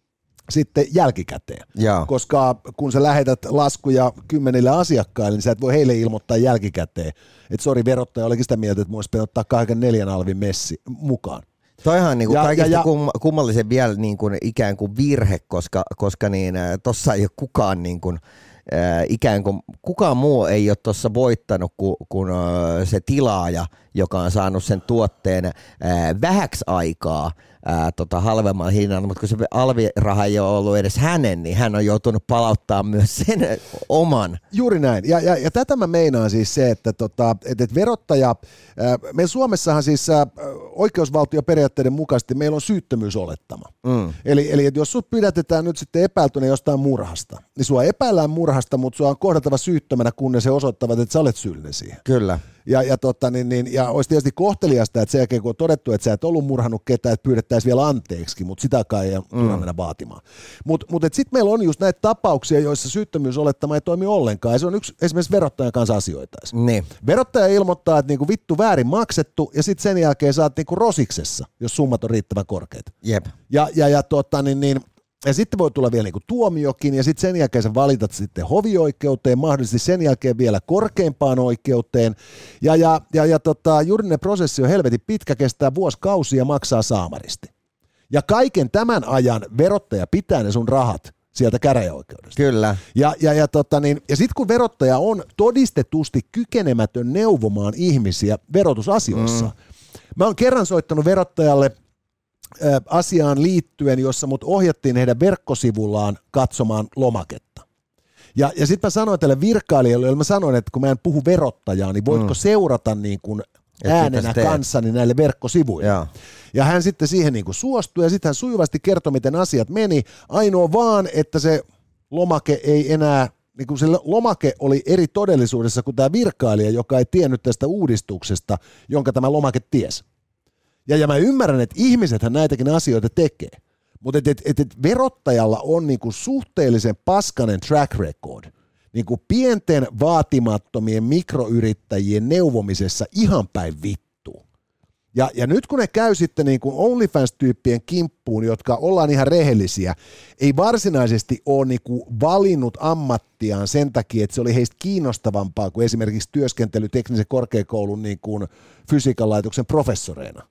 sitten jälkikäteen. Ja. Koska kun sä lähetät laskuja kymmenille asiakkaille, niin sä et voi heille ilmoittaa jälkikäteen. Että sori, verottaja olikin sitä mieltä, että mun olisi pitänyt ottaa kaksikymmentäneljä alvin messi mukaan. Toihan on niin kuin Ja- kaikista ja- ja- kum, kummallisen vielä niin kuin ikään kuin virhe, koska, koska niin, äh, tossa ei ole kukaan niin kuin, äh, ikään kuin kukaan muu ei ole tuossa voittanut kuin, kuin äh, se tilaaja, joka on saanut sen tuotteen äh, vähäksi aikaa ää, tota, halvemmalla hinnalla, mutta kun se alviraha ei ole ollut edes hänen, niin hän on joutunut palauttaa myös sen oman. Juuri näin. Ja, ja, ja tätä mä meinaan siis se, että tota, et, et verottaja, ää, meillä Suomessahan siis ää, oikeusvaltioperiaatteiden mukaisesti meillä on syyttömyysolettama. Mm. Eli, eli että jos sut pidätetään nyt sitten epäiltynä jostain murhasta, niin sua epäillään murhasta, mutta sua on kohdattava syyttömänä, kunnes he osoittavat, että sä olet syyllinen siihen. Kyllä. Ja, ja, totta, niin, niin, ja olisi tietysti kohteliasta, että sen jälkeen kun on todettu, että sä et ollut murhannut ketään, että pyydettäisiin vielä anteeksi, mutta sitäkaan ei mm. tule mennä vaatimaan. Mutta mut, mut sitten meillä on just näitä tapauksia, joissa syyttömyysolettama ei toimi ollenkaan, ja se on yksi esimerkiksi verottajan kanssa asioitaisi. Niin. Verottaja ilmoittaa, että niinku vittu väärin maksettu, ja sitten sen jälkeen sä oot niinku rosiksessa, jos summat on riittävän korkeat. Jep. Ja, ja, ja tota, niin, niin, ja sitten voi tulla vielä niinku tuomiokin, ja sitten sen jälkeen sä valitat sitten hovioikeuteen, mahdollisesti sen jälkeen vielä korkeimpaan oikeuteen. Ja, ja, ja, ja tota, juridinen prosessi on helvetin pitkä, kestää vuosikausia ja maksaa saamaristi. Ja kaiken tämän ajan verottaja pitää ne sun rahat sieltä käräjäoikeudesta. Kyllä. Ja, ja, ja, tota niin, ja sitten kun verottaja on todistetusti kykenemätön neuvomaan ihmisiä verotusasioissa, mm. mä oon kerran soittanut verottajalle asiaan liittyen, jossa mut ohjattiin heidän verkkosivullaan katsomaan lomaketta. Ja, ja sitten mä sanoin tälle virkailijalle, jolle mä sanoin, että kun mä en puhu verottajaa, niin voitko mm. seurata niin kuin äänenä kanssani näille verkkosivuille. Ja. ja hän sitten siihen niin kuin suostui, ja sitten hän sujuvasti kertoi, miten asiat meni. Ainoa vaan, että se lomake ei enää, niin kuin se lomake oli eri todellisuudessa kuin tämä virkailija, joka ei tiennyt tästä uudistuksesta, jonka tämä lomake tiesi. Ja, ja mä ymmärrän, että ihmisethän näitäkin asioita tekee, mutta et, et, et, et verottajalla on niinku suhteellisen paskanen track record niinku pienten vaatimattomien mikroyrittäjien neuvomisessa ihan päin vittuun. Ja, ja nyt kun ne käy sitten niinku OnlyFans-tyyppien kimppuun, jotka ollaan ihan rehellisiä, ei varsinaisesti ole niinku valinnut ammattiaan sen takia, että se oli heistä kiinnostavampaa kuin esimerkiksi työskentely teknisen korkeakoulun niinku fysiikan laitoksen professoreina.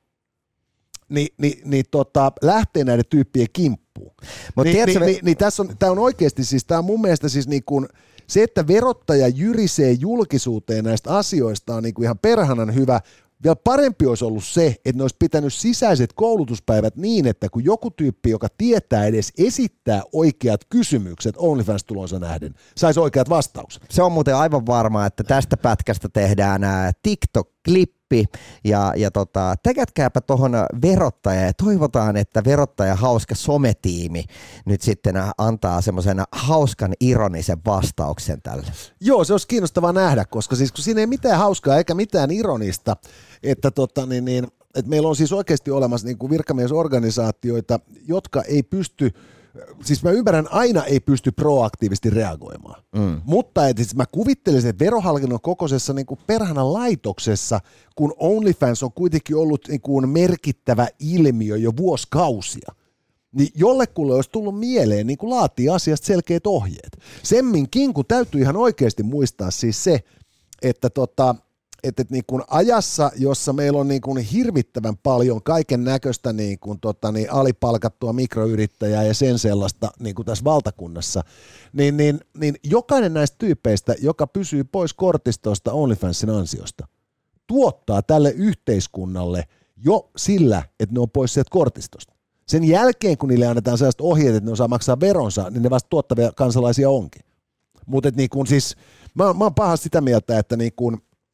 Niin, niin, niin tota, lähtee näiden tyyppien kimppuun. Mut Ni, tiedätkö, niin, me... niin, tässä on, tämä on oikeasti siis, tämä on mun mielestä siis niin kuin, se, että verottaja jyrisee julkisuuteen näistä asioista on niin kuin ihan perhanan hyvä. Vielä parempi olisi ollut se, että ne olisi pitänyt sisäiset koulutuspäivät niin, että kun joku tyyppi, joka tietää edes esittää oikeat kysymykset OnlyFans-tulonsa nähden, saisi oikeat vastaukset. Se on muuten aivan varmaa, että tästä pätkästä tehdään TikTok-klippi, ja, ja tota, tekätkääpä tuohon verottaja, ja toivotaan, että verottaja hauska sometiimi nyt sitten antaa semmoisen hauskan ironisen vastauksen tälle. Joo, se olisi kiinnostavaa nähdä, koska siis kun siinä ei mitään hauskaa eikä mitään ironista, että tota, niin, niin, että meillä on siis oikeasti olemassa niin kuin virkamiesorganisaatioita, jotka ei pysty, siis mä ymmärrän, aina ei pysty proaktiivisesti reagoimaan, mm. mutta et, siis mä kuvittelisin, että verohallinnon kokoisessa niin kuin perhana laitoksessa, kun OnlyFans on kuitenkin ollut niin kuin merkittävä ilmiö jo vuosikausia, niin jollekulle olisi tullut mieleen niin kuin laatii asiasta selkeät ohjeet. Semminkin, kun täytyy ihan oikeasti muistaa siis se, että tota, että niin kuin ajassa, jossa meillä on niin kuin hirvittävän paljon kaiken näköistä niin kuin tota niin alipalkattua mikroyrittäjää ja sen sellaista niin kuin tässä valtakunnassa, niin, niin, niin jokainen näistä tyypeistä, joka pysyy pois kortistosta OnlyFansin ansiosta, tuottaa tälle yhteiskunnalle jo sillä, että ne on pois sieltä kortistosta. Sen jälkeen, kun niille annetaan sellaiset ohjeet, että ne osaa maksaa veronsa, niin ne vasta tuottavia kansalaisia onkin. Mutta niin kuin siis, mä, mä oon pahasti sitä mieltä, että niin kuin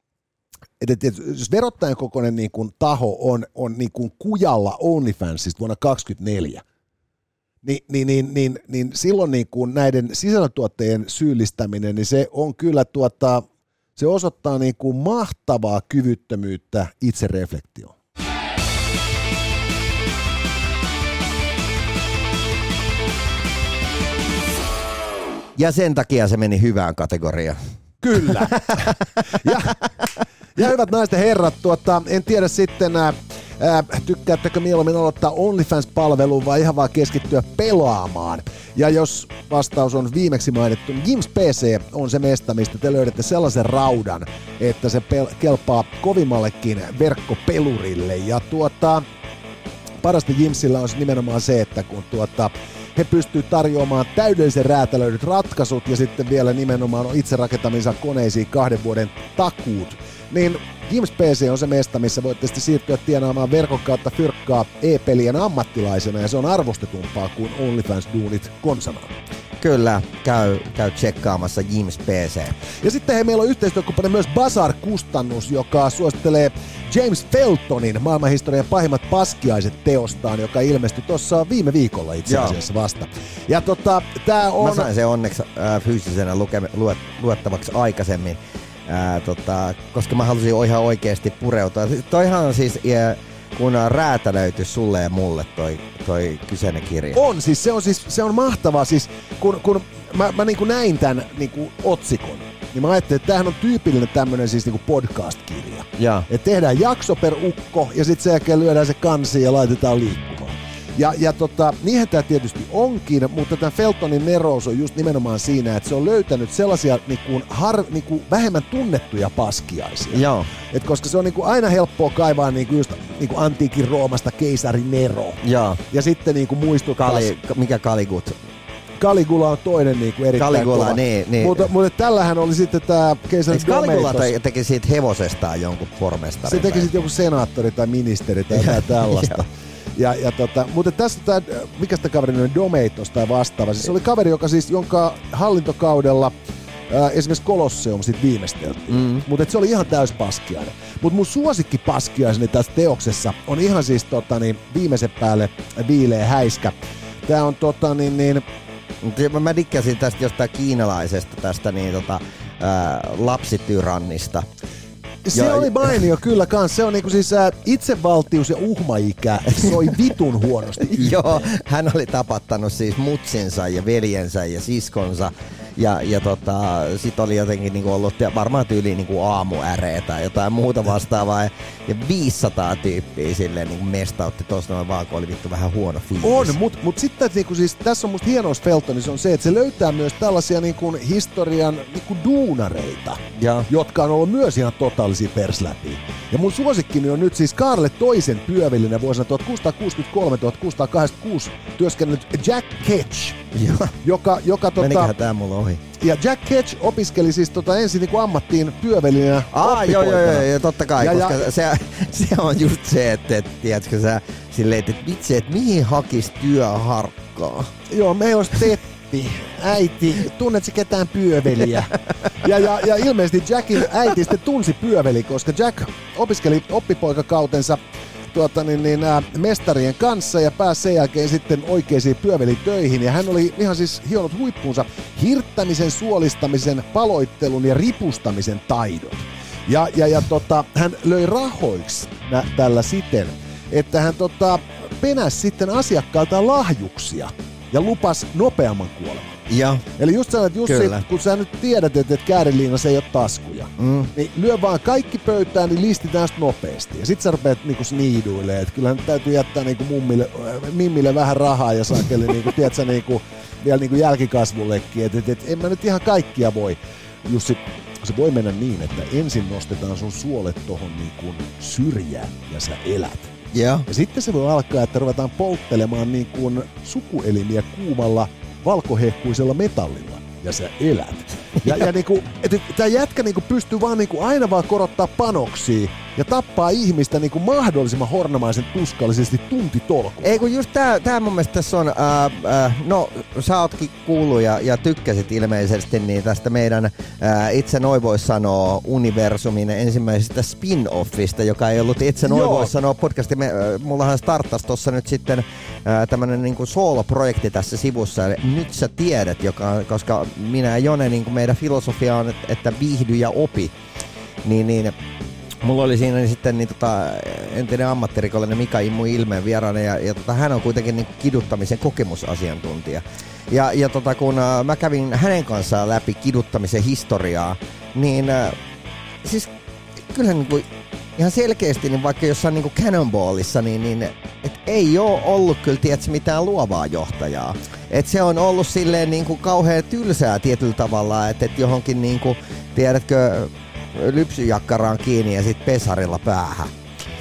Et, et, et, jos verottajan kokoinen niin kuin taho on, on niin kuin kujalla OnlyFansista vuonna kaksikymmentäneljä, niin, niin, niin, niin, niin silloin niin kuin näiden sisällöntuottajien syyllistäminen, niin se on kyllä tuota, se osoittaa niin kuin mahtavaa kyvyttömyyttä itsereflektioon. Ja sen takia se meni hyvään kategoriaan. Kyllä. Ja, ja hyvät naiset ja herrat, tuota, en tiedä sitten, ää, tykkäättekö mieluummin aloittaa OnlyFans-palveluun vai ihan vaan keskittyä pelaamaan. Ja jos vastaus on viimeksi mainittu, niin Jims P C on se mesta, mistä te löydätte sellaisen raudan, että se pel- kelpaa kovimmallekin verkkopelurille. Ja tuota, parasta Jimsillä on nimenomaan se, että kun tuota, he pystyvät tarjoamaan täydellisen räätälöidyt ratkaisut ja sitten vielä nimenomaan on itse rakentaminsa koneisiin kahden vuoden takuut, niin Jims P C on se mesta, missä voitte sitten siirtyä tienaamaan verkon kautta fyrkkaa e-pelien ammattilaisena, ja se on arvostetumpaa kuin OnlyFans-duunit konsanaan. Kyllä, käy, käy tsekkaamassa Jims P C. Ja sitten hei, meillä on yhteistyökumppani myös Bazaar-kustannus, joka suosittelee James Feltonin maailmanhistorian pahimmat paskiaiset teostaan, joka ilmestyi tuossa viime viikolla itse asiassa vasta. Ja tota, tää on... Mä sain sen onneksi äh, fyysisenä luke- luet- luettavaksi aikaisemmin. Ää, tota, koska mä halusin ihan oikeasti pureutua. Toihan on siis, ja, kun räätälöity sulle ja mulle toi, toi kyseinen kirja. On, siis se on, siis, se on mahtavaa. Siis, kun kun mä, mä niin kuin näin tämän niin kuin otsikon, niin mä ajattelin, että tämähän on tyypillinen tämmönen siis niin kuin podcast-kirja. Että tehdään jakso per ukko ja sitten sen jälkeen lyödään se kansi ja laitetaan liikkumaan. Ja, ja tota, niinhän tämä tietysti onkin, mutta tämän Feltonin nerous on just nimenomaan siinä, että se on löytänyt sellaisia niinku, har, niinku, vähemmän tunnettuja paskiaisia. Joo. Et koska se on niinku, aina helppoa kaivaa niinku, just niinku antiikin Roomasta keisari Nero. Joo. Ja sitten niinku, muistuttaa... Kali, mikä Caligula? Caligula on toinen niinku, erittäin Caligula, kova. Niin, niin. Mutta, mutta tällähän oli sitten tämä keisari Caligula teki siitä hevosestaan jonkun pormestarin? Se teki sitten joku senaattori tai ministeri tai jotain tällaista. Ja, ja tota, mutta tässä tämä, mikä sitä kaveri on, Domeitos tai vastaava, siis se oli kaveri, joka siis, jonka hallintokaudella ää, esimerkiksi Colosseum sit viimeisteltiin, mm. mutta se oli ihan täys paskiainen. Mutta mun suosikki paskiaiseni tässä teoksessa on ihan siis tota, niin, viimeisen päälle viileä häiskä. Tää on tota niin... niin mä dikkasin tästä jostain kiinalaisesta tästä niin tota, ää, lapsityrannista. Se ja, oli mainio kyllä kans. Se on niinku siis ä, itsevaltius ja uhmaikä soi vitun huonosti. Joo, hän oli tapattanut siis mutsinsa ja veljensä ja siskonsa. Ja, ja tota, sit oli jotenkin niinku ollut varmaan tyyliin niinku aamuäreä tai jotain muuta vastaavaa. Ja, ja viisisataa tyyppiä silleen niinku mestautti tossa noin vaan, kun oli vittu vähän huono fiilis. On, mut, mut sitten niinku siis, tässä on musta hienous Feltonissa on se, että se löytää myös tällaisia niinku historian niinku duunareita, ja. jotka on ollut myös ihan totaalisia persläpiä. Ja mun suosikkini on nyt siis Kaarle toisen pyövillinä vuosina tuhatkuusisataakuusikymmentäkolme tuhatkuusisataakahdeksankymmentäkuusi työskennellyt Jack Ketch, ja. joka... joka Meniköhän tää mulla ohi? Ja Jack Ketch opiskeli siis tota ensin niinku ammattiin pyövelinä ah, joo, joo, joo, joo, totta kai, ja, koska ja, se, se on just se, että et, tiedätkö sä, silleen, että et vitsi, että mihin hakis työharkkaa? Joo, meillä olisi Teppi, äiti, tunnetko ketään pyöveliä? ja, ja, ja ilmeisesti Jackin äiti sitten tunsi pyöveli, koska Jack opiskeli oppipoikakautensa Tuota, niin, niin, ä, mestarien kanssa ja pääsi sen jälkeen sitten oikeisiin pyövelitöihin. Ja hän oli ihan siis hionut huippuunsa hirttämisen, suolistamisen, paloittelun ja ripustamisen taidot. Ja, ja, ja tota, hän löi rahoiksi nä, tällä siten, että hän tota, penäsi sitten asiakkaalta lahjuksia ja lupasi nopeamman kuoleman. Ja. Eli just sanoin, että Jussi, kyllä. kun sä nyt tiedät, että kääriliinassa ei ole taskuja, mm. niin lyö vaan kaikki pöytään, niin listitään sitä nopeasti. Ja sit sä rupeat niinku sniiduilemaan, että kyllähän täytyy jättää niinku mummille, mimmille vähän rahaa ja saakeli niinku, tiedätkö, niinku, vielä niinku jälkikasvullekin, että et, et, en mä nyt ihan kaikkia voi. Jussi, se voi mennä niin, että ensin nostetaan sun suolet tohon niinku syrjään ja sä elät. Yeah. Ja sitten se voi alkaa, että ruvetaan polttelemaan niinku sukuelimiä kuumalla valkohehkuisella metallilla ja sä elät. Ja, ja niinku, että tää jätkä niinku pystyy vaan niinku aina vaan korottaa panoksia ja tappaa ihmistä niinku mahdollisimman hornamaisen tuskallisesti tuntitolkulla. Ei kun just tää, tää mun mielestä tässä on, ää, ää, no sä ootkin kuullut ja, ja tykkäsit ilmeisesti niin tästä meidän, ää, itse noin vois sanoa, universumin ensimmäisestä spin-offista, joka ei ollut itse noin vois sanoa podcasti. Me, ää, mullahan starttasi tossa nyt sitten ää, tämmönen niinku soolo-projekti tässä sivussa, eli Nyt sä tiedät, joka, koska minä ja Jone, niin kuin meidän filosofia on, että viihdy ja opi, niin, niin mulla oli siinä niin sitten niin, tota, entinen ammattirikollinen Mika Immu Ilmeen vieraana, ja, ja tota, hän on kuitenkin niin, kiduttamisen kokemusasiantuntija. Ja, ja tota, kun äh, mä kävin hänen kanssaan läpi kiduttamisen historiaa, niin äh, siis kyllähän niin kuin, ihan selkeästi, niin vaikka jossain niin kuin Cannonballissa, niin, niin et ei ole ollut kyllä tiedätkö, mitään luovaa johtajaa. Et se on ollut silleen niin kuin kauhean tylsää tietyllä tavalla, että et johonkin niin kuin, tiedätkö, lypsyjakkaraan kiinni ja sit pesarilla päähän.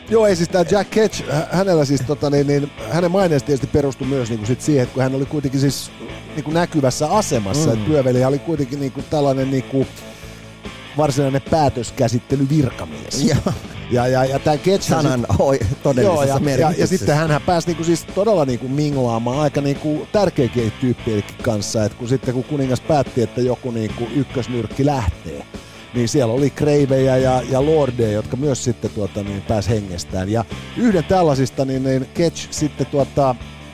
Joo, ei siis tämä Jack Ketch, hänellä siis tota, niin, niin, hänen maineensa tietysti perustui myös niin kuin sit siihen, että kun hän oli kuitenkin siis niin kuin näkyvässä asemassa, mm. että työveli oli kuitenkin niin kuin tällainen niin kuin varsinainen päätöskäsittelyvirkamies. Joo. Ja, ja, ja tämä Ketch... Sanan oi, todellisessa joo, ja, merkityksessä. Ja, ja sitten hänhän pääsi niinku siis todella niinku minglaamaan aika niinku tärkeäkin tyyppien kanssa, että kun sitten kun kuningas päätti, että joku niinku ykkösnyrkki lähtee, niin siellä oli kreivejä ja, ja lordeja, jotka myös sitten tuota, niin pääsi hengestään. Ja yhden tällaisista niin, niin Ketch sitten tuota,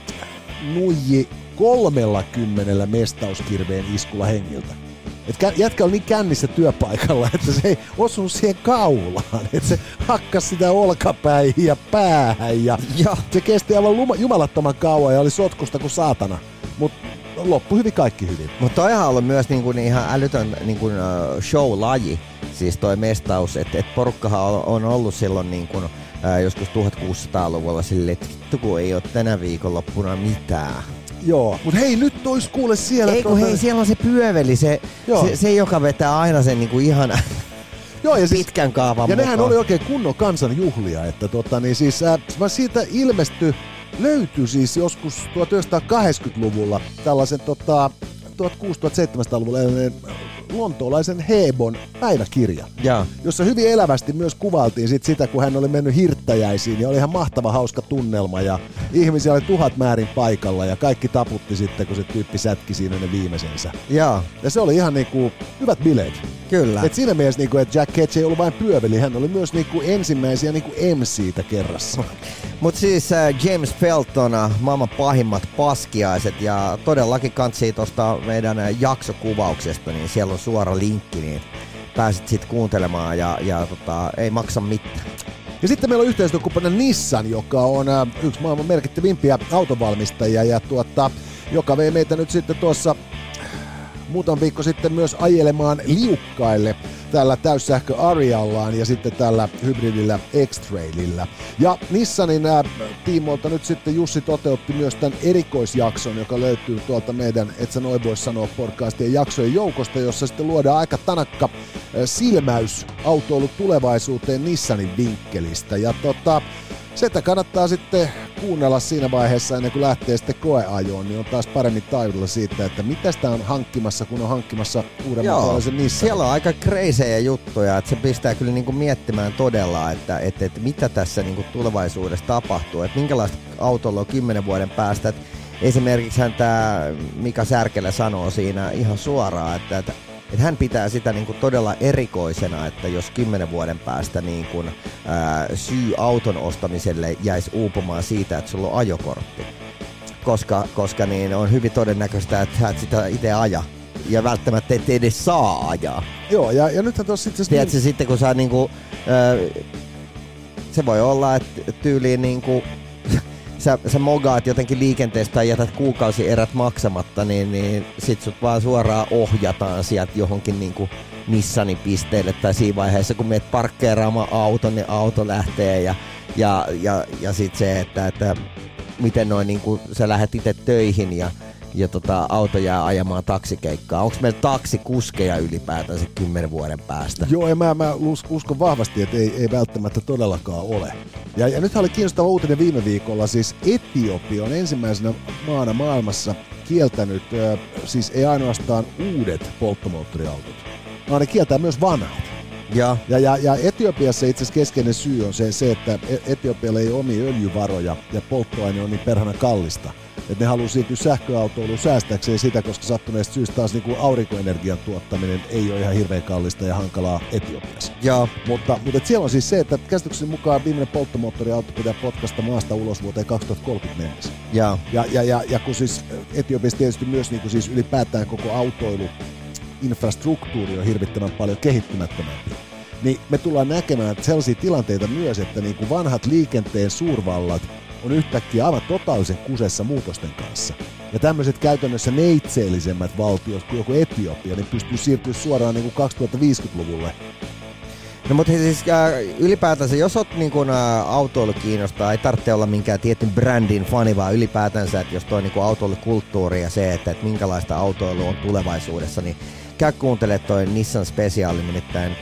nuiji kolmellakymmenellä mestauskirveen iskulla hengiltä. Et jätkä oli niin kännissä työpaikalla, että se ei osunut siihen kaulaan. Että se hakkasi sitä olkapäihin ja päähän ja, ja. se kesti aivan luma, jumalattoman kauan ja oli sotkusta kuin saatana. Mutta loppui hyvin kaikki hyvin. Mutta toihan on ollut myös niinku ihan älytön niinku show-laji, siis toi mestaus. Että et porukkahan on ollut silloin niinku, ää, joskus tuhatkuusisataaluvulla silleen, että vittu kun ei ole tänä viikonloppuna mitään. Joo, mutta hei nyt ois kuule siellä... Ei kun tuota... hei, siellä on se pyöveli, se, se, se joka vetää aina sen niinku ihana Joo, ja pitkän siis, kaavan ja mukaan. nehän oli oikein kunnon kansanjuhlia, että tota, niin siis, äh, siitä ilmestyi, löytyi siis joskus tuhatyhdeksänsataakahdeksankymmentäluvulla tällaisen tota, tuhatkuusisataaseitsemänsataa-luvulla lontoolaisen Hebon päiväkirja, ja. jossa hyvin elävästi myös kuvailtiin sit sitä, kun hän oli mennyt hirttäjäisiin, ja oli ihan mahtava hauska tunnelma, ja ihmisiä oli tuhat määrin paikalla, ja kaikki taputti sitten, kun se tyyppi sätki siinä ne viimeisensä. Ja, ja se oli ihan niinku hyvät bileet. Kyllä. Et siinä mielessä, niinku, että Jack Ketch ei ollut vain pyöveli, hän oli myös niinku ensimmäisiä niinku M C:tä kerrassa. Mut siis äh, James Felton, maailman pahimmat paskiaiset, ja todellakin kantsii tosta meidän äh, jaksokuvauksesta, niin siellä on suora linkki, niin pääset sit kuuntelemaan ja, ja tota, ei maksa mitään. Ja sitten meillä on yhteistyökumppana Nissan, joka on äh, yksi maailman merkittävimpiä autonvalmistajia ja tuota, joka vei meitä nyt sitten tuossa muutama viikko sitten myös ajelemaan liukkaille tällä täyssähkö Ariallaan ja sitten tällä hybridillä X-Trailillä. Ja Nissanin ää, tiimoilta nyt sitten Jussi toteutti myös tämän erikoisjakson, joka löytyy tuolta meidän Et sä noin voi sanoa podcastien jaksojen joukosta, jossa sitten luodaan aika tanakka ää, silmäys autoilu tulevaisuuteen Nissanin vinkkelistä. Ja tota, sitä kannattaa sitten kuunnella siinä vaiheessa ennen kuin lähtee sitten koeajoon, niin on taas paremmin taidolla siitä, että mitä sitä on hankkimassa, kun on hankkimassa uudemman puolisen Nissan. Siellä on aika kreisejä juttuja, että se pistää kyllä niinku miettimään todella, että, että, että mitä tässä niinku tulevaisuudessa tapahtuu, että minkälaista autolla on kymmenen vuoden päästä. Että esimerkiksi hän tämä Mika Särkelä sanoo siinä ihan suoraan, että, että että hän pitää sitä niin kuin todella erikoisena, että jos kymmenen vuoden päästä niin kuin, ää, syy auton ostamiselle jäisi uupumaan siitä, että sulla on ajokortti. Koska, koska niin on hyvin todennäköistä, että sä et sitä itse aja. Ja välttämättä et edes saa ajaa. Joo, ja, ja nythän tuossa sitten... Tiedätkö niin... sitten, kun sä niinku... Ää, se voi olla, että tyyliin niinku... Sä, sä mogaat jotenkin liikenteestä tai jätät kuukausierät maksamatta, niin, niin sit sut vaan suoraan ohjataan sieltä johonkin niinku Nissanin pisteelle tai siinä vaiheessa, kun meet parkkeeraamaan auton, niin auto lähtee ja, ja, ja, ja sit se, että, että miten noin niinku sä lähdet itse töihin ja, ja tota, auto jää ajamaan taksikeikkaa. Onko meillä taksikuskeja ylipäätään se kymmenen vuoden päästä? Joo, ja mä, mä uskon vahvasti, että ei, ei välttämättä todellakaan ole. Ja, ja nythän oli kiinnostava uutinen viime viikolla, siis Etiopia on ensimmäisenä maana maailmassa kieltänyt, äh, siis ei ainoastaan uudet polttomoottoriautot, vaan ne kieltää myös vanhat. Ja, ja, ja, ja Etiopiassa itse asiassa keskeinen syy on se, se että Etiopialla ei ole omia öljyvaroja ja polttoaine on niin perhana kallista. Että ne haluaa siirtyä sähköautoiluun säästääkseen sitä, koska sattuneesta syystä taas niin kuin aurinkoenergian tuottaminen ei ole ihan hirveän kallista ja hankalaa Etiopiassa. Joo. Mutta, mutta siellä on siis se, että käsityksen mukaan viimeinen polttomoottoriauto pitää potkasta maasta ulos vuoteen kaksituhattakolmekymmentä mennessä. Joo. Ja, ja, ja, ja kun siis Etiopiassa tietysti myös niin kuin siis ylipäätään koko autoilu infrastruktuuri on hirvittävän paljon kehittymättömämpi, niin me tullaan näkemään sellaisia tilanteita myös, että niin kuin vanhat liikenteen suurvallat on yhtäkkiä aivan totaalisen kusessa muutosten kanssa. Ja tämmöiset käytännössä neitseellisemmät valtiot kuin joku Etiopia, niin pystyy siirtyä suoraan niin kuin kaksituhattaviisikymmentäluvulle. No mutta siis äh, ylipäätänsä, jos oot niin kun, äh, autoilu kiinnostaa, ei tarvitse olla minkään tietyn brändin fani, vaan ylipäätänsä, että jos toi niin autoilukulttuuri ja se, että, että minkälaista autoilua on tulevaisuudessa, niin käy kuuntelemaan toi Nissan Speciali, nimittäin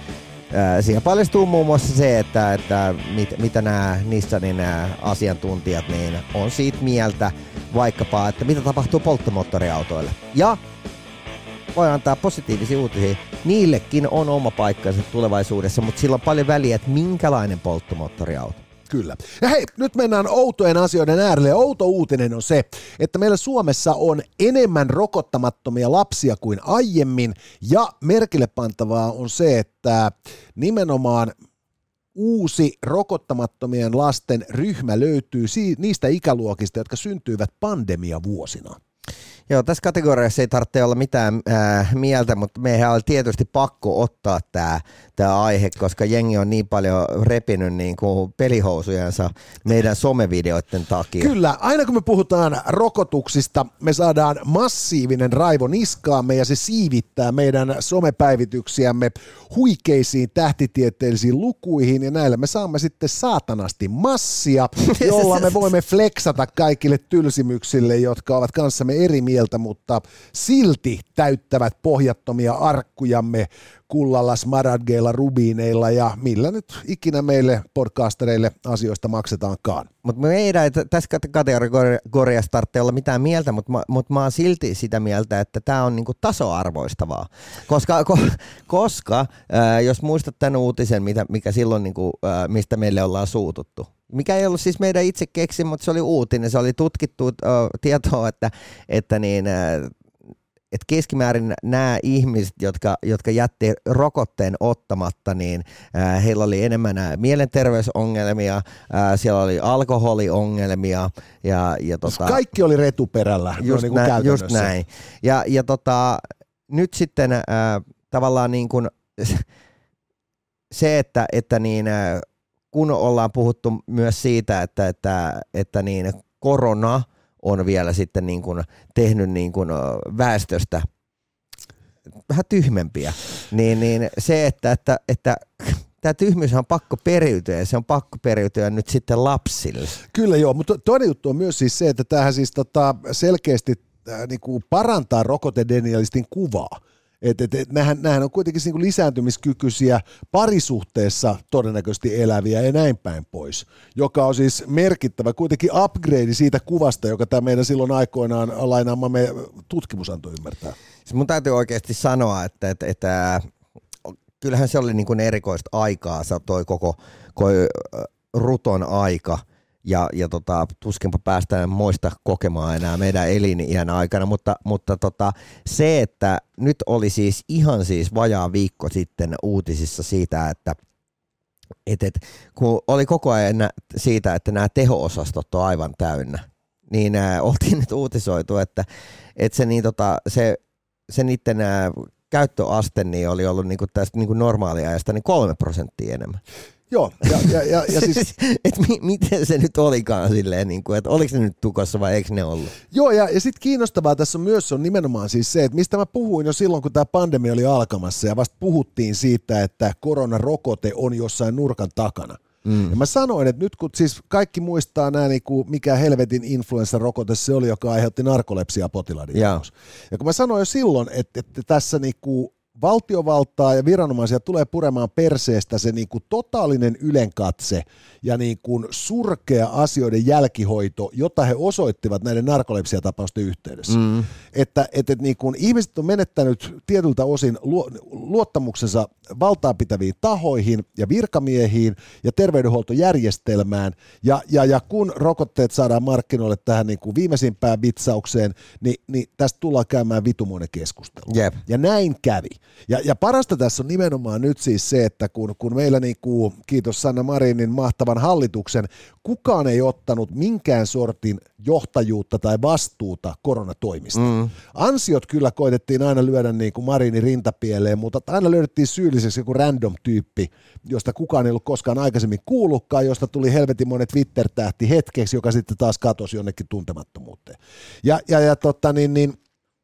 Siihen paljastuu muun muassa se, että, että mit, mitä nämä Nissanin nämä asiantuntijat niin on siitä mieltä, vaikkapa, että mitä tapahtuu polttomoottoriautoille. Ja voi antaa positiivisia uutisia. Niillekin on oma paikkansa tulevaisuudessa, mutta sillä on paljon väliä, että minkälainen polttomoottoriauto. Kyllä. Ja hei, nyt mennään outojen asioiden äärelle. Outo uutinen on se, että meillä Suomessa on enemmän rokottamattomia lapsia kuin aiemmin, ja merkille pantavaa on se, että nimenomaan uusi rokottamattomien lasten ryhmä löytyy niistä ikäluokista, jotka syntyivät pandemiavuosina. Joo, tässä kategoriassa ei tarvitse olla mitään äh, mieltä, mutta meidän on tietysti pakko ottaa tämä tää aihe, koska jengi on niin paljon repinyt niin kuin pelihousujansa meidän somevideoiden takia. Kyllä, aina kun me puhutaan rokotuksista, me saadaan massiivinen raivo niskaamme ja se siivittää meidän somepäivityksiämme huikeisiin tähtitieteellisiin lukuihin ja näillä me saamme sitten saatanasti massia, jolla me voimme flexata kaikille tylsimyksille, jotka ovat kanssamme eri mieltä, mutta silti täyttävät pohjattomia arkkujamme kullalla, smaragdeilla, rubiineilla ja millä nyt ikinä meille podcastereille asioista maksetaankaan. Mutta meidän ei tässä kategoriassa tarvitse olla mitään mieltä, mutta mä, mut mä oon silti sitä mieltä, että tämä on niinku tasoarvoistavaa. Koska, ko, koska ää, jos muistat tämän uutisen, mitä, mikä silloin, niinku, ää, mistä meille ollaan suututtu, mikä ei ollut siis meidän itse keksi, mutta se oli uutinen, se oli tutkittu ää, tietoa, että, että niin, ää, että keskimäärin nämä ihmiset, jotka, jotka jätti rokotteen ottamatta, niin ää, heillä oli enemmän mielenterveysongelmia, ää, siellä oli alkoholiongelmia. Ja, ja tota, kaikki oli retuperällä. Just, niin näin, just näin. Ja, ja tota, nyt sitten ää, tavallaan niin kuin se, että, että niin, ää, kun ollaan puhuttu myös siitä, että, että, että niin korona on vielä sitten niin kuin tehnyt niin kuin väestöstä vähän tyhmempiä, niin, niin se, että, että, että tämä tyhmyys on pakko periytyä ja se on pakko periytyä nyt sitten lapsille. Kyllä joo, mutta toinen juttu on myös siis se, että tämähän siis tota selkeästi äh, niin kuin parantaa rokotedenialistin kuvaa. Että et, et, nämähän, nämähän on kuitenkin niin kuin lisääntymiskykyisiä parisuhteessa todennäköisesti eläviä ja näin päin pois, joka on siis merkittävä kuitenkin upgrade siitä kuvasta, joka tämä meidän silloin aikoinaan lainaamamme tutkimus antoi ymmärtää. Mun täytyy oikeasti sanoa, että, että, että kyllähän se oli niin kuin erikoista aikaa, se toi koko, koko ruton aika. Ja, ja tota, tuskinpa päästään moista kokemaan enää meidän eliniän aikana, mutta, mutta tota, se, että nyt oli siis ihan siis vajaa viikko sitten uutisissa siitä, että et, et, kun oli koko ajan siitä, että nämä teho-osastot on aivan täynnä, niin ää, oltiin nyt uutisoitu, että et se, niin, tota, se, se niiden ää, käyttöaste niin oli ollut niinku tästä niinku normaaliajasta niin kolme prosenttia enemmän. Joo, ja, ja, ja, ja siis... et mi, miten se nyt olikaan silleen, niin kuin, että oliko ne nyt tukossa vai eikö ne ollut? Joo, ja, ja sitten kiinnostavaa tässä on myös on nimenomaan siis se, että mistä mä puhuin jo silloin, kun tämä pandemia oli alkamassa, ja vasta puhuttiin siitä, että koronarokote on jossain nurkan takana. Mm. Ja mä sanoin, että nyt kun siis kaikki muistaa nämä, niin kuin mikä helvetin influenssarokote se oli, joka aiheutti narkolepsia potilaiden joukossa. Ja kun mä sanoin jo silloin, että, että tässä niin kuin valtiovaltaa ja viranomaisia tulee puremaan perseestä se niin kuin totaalinen ylenkatse ja niin kuin surkea asioiden jälkihoito, jota he osoittivat näiden narkolepsiatapausten yhteydessä. Mm. Että, että niin kuin ihmiset on menettänyt tietyltä osin luottamuksensa valtaa pitäviin tahoihin ja virkamiehiin ja terveydenhuoltojärjestelmään, ja, ja, ja kun rokotteet saadaan markkinoille tähän niin kuin viimeisimpään vitsaukseen, niin, niin tästä tullaan käymään vitumoinen keskustelu. Yep. Ja näin kävi. Ja, ja parasta tässä on nimenomaan nyt siis se, että kun, kun meillä, niin kuin, kiitos Sanna Marinin mahtavan hallituksen, kukaan ei ottanut minkään sortin johtajuutta tai vastuuta koronatoimista. Mm. Ansiot kyllä koitettiin aina lyödä niin kuin Marinin rintapieleen, mutta aina löydettiin syylliseksi joku random tyyppi, josta kukaan ei ollut koskaan aikaisemmin kuullutkaan, josta tuli helvetin monen Twitter-tähti hetkeksi, joka sitten taas katosi jonnekin tuntemattomuuteen. Ja, ja, ja totta niin, niin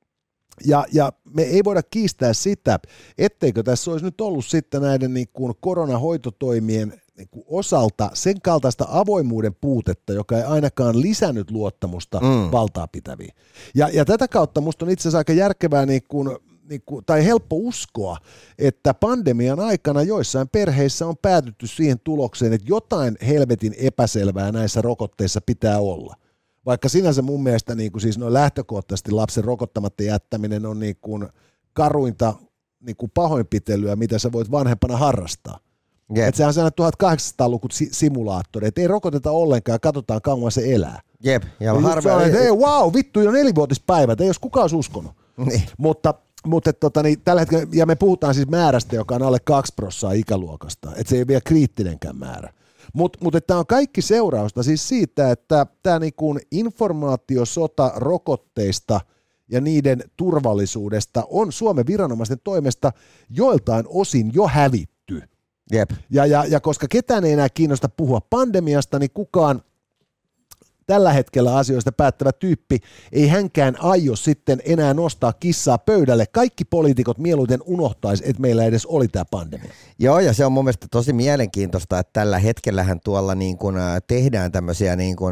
Ja, ja me ei voida kiistää sitä, etteikö tässä olisi nyt ollut sitten näiden niin kuin koronahoitotoimien niin kuin osalta sen kaltaista avoimuuden puutetta, joka ei ainakaan lisännyt luottamusta mm. valtaa pitäviin. Ja, ja tätä kautta musta on itse asiassa aika järkevää niin kuin niin kuin, tai helppo uskoa, että pandemian aikana joissain perheissä on päätytty siihen tulokseen, että jotain helvetin epäselvää näissä rokotteissa pitää olla. Vaikka sinänsä mun mielestä niin kuin siis no lähtökohtaisesti lapsen rokottamatta jättäminen on niin kuin karuinta niin kuin pahoinpitelyä, mitä sä voit vanhempana harrastaa. Yep. Että sehän on sellainen tuhatkahdeksansataaluvun simulaattori, että ei rokoteta ollenkaan ja katsotaan kauan se elää. Jep. Ja ja harva... on, että ei, wow, vittu jo nelivuotispäivät, ei olisi kukaan olisi uskonut. Niin. Mutta, mutta tota, niin, tällä hetkellä, ja me puhutaan siis määrästä, joka on alle kaksi prosenttia ikäluokasta, että se ei ole vielä kriittinenkään määrä. Mutta mut, tämä on kaikki seurausta siis siitä, että tämä niinku informaatiosota rokotteista ja niiden turvallisuudesta on Suomen viranomaisten toimesta joiltain osin jo hävitty. Jep. Ja, ja, ja koska ketään ei enää kiinnosta puhua pandemiasta, niin kukaan tällä hetkellä asioista päättävä tyyppi ei hänkään aio sitten enää nostaa kissaa pöydälle. Kaikki poliitikot mieluiten unohtaisi, että meillä edes oli tämä pandemia. Joo, ja se on mun mielestä tosi mielenkiintoista, että tällä hetkellähän tuolla niin kuin tehdään tämmöisiä niin kuin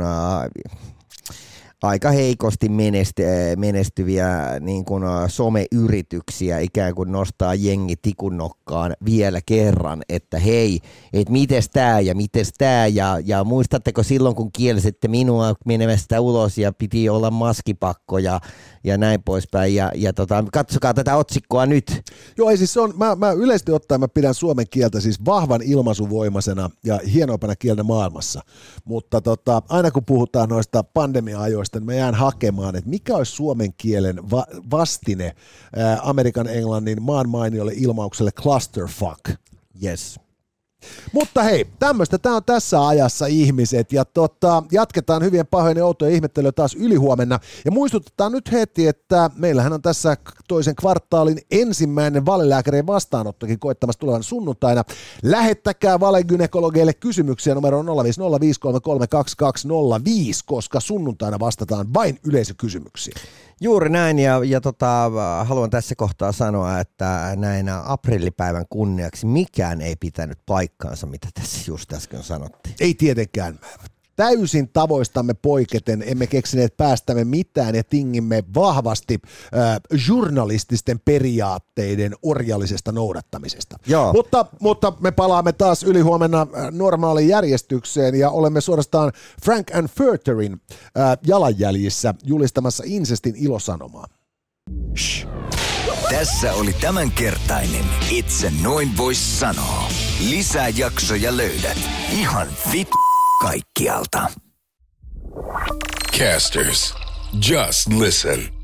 aika heikosti menestyviä niin kuin someyrityksiä, ikään kuin nostaa jengi tikun nokkaan vielä kerran, että hei, et mites tää ja mites tää, ja, ja muistatteko silloin, kun kielsitte minua menemästä ulos ja piti olla maskipakko ja, ja näin poispäin, ja, ja tota, katsokaa tätä otsikkoa nyt. Joo, ei siis se on, mä, mä yleisesti ottaen mä pidän suomen kieltä siis vahvan ilmaisuvoimaisena ja hienompana kielenä maailmassa, mutta tota, aina kun puhutaan noista pandemia-ajoista, niin mä jään hakemaan, että mikä olisi suomen kielen va- vastine ää, Amerikan englannin maan mainiolle ilmaukselle clusterfuck. Yes. Mutta hei, tämmöistä tämä on tässä ajassa ihmiset, ja tota, jatketaan hyvien pahojen ja outojen ihmettelyä taas ylihuomenna, ja muistutetaan nyt heti, että meillähän on tässä toisen kvartaalin ensimmäinen valelääkärien vastaanottokin koittamassa tulevan sunnuntaina. Lähettäkää valegynekologeille kysymyksiä numero nolla viisi nolla viisi kolme kolme kaksi kaksi nolla viisi, koska sunnuntaina vastataan vain yleisökysymyksiin. Juuri näin, ja, ja tota, haluan tässä kohtaa sanoa, että näinä aprillipäivän kunniaksi mikään ei pitänyt paikkaansa, mitä tässä just äsken sanottiin. Ei tietenkään. Täysin tavoistamme poiketen emme keksineet päästämme mitään ja tingimme vahvasti äh, journalististen periaatteiden orjallisesta noudattamisesta. Mutta, mutta me palaamme taas ylihuomenna normaaliin järjestykseen ja olemme suorastaan Frank and Furterin äh, jalanjäljissä julistamassa insestin ilosanomaa. Shh. Tässä oli tämänkertainen Itse noin vois sanoa. Lisää jaksoja löydät ihan fit kaikkialta. Casters, just listen.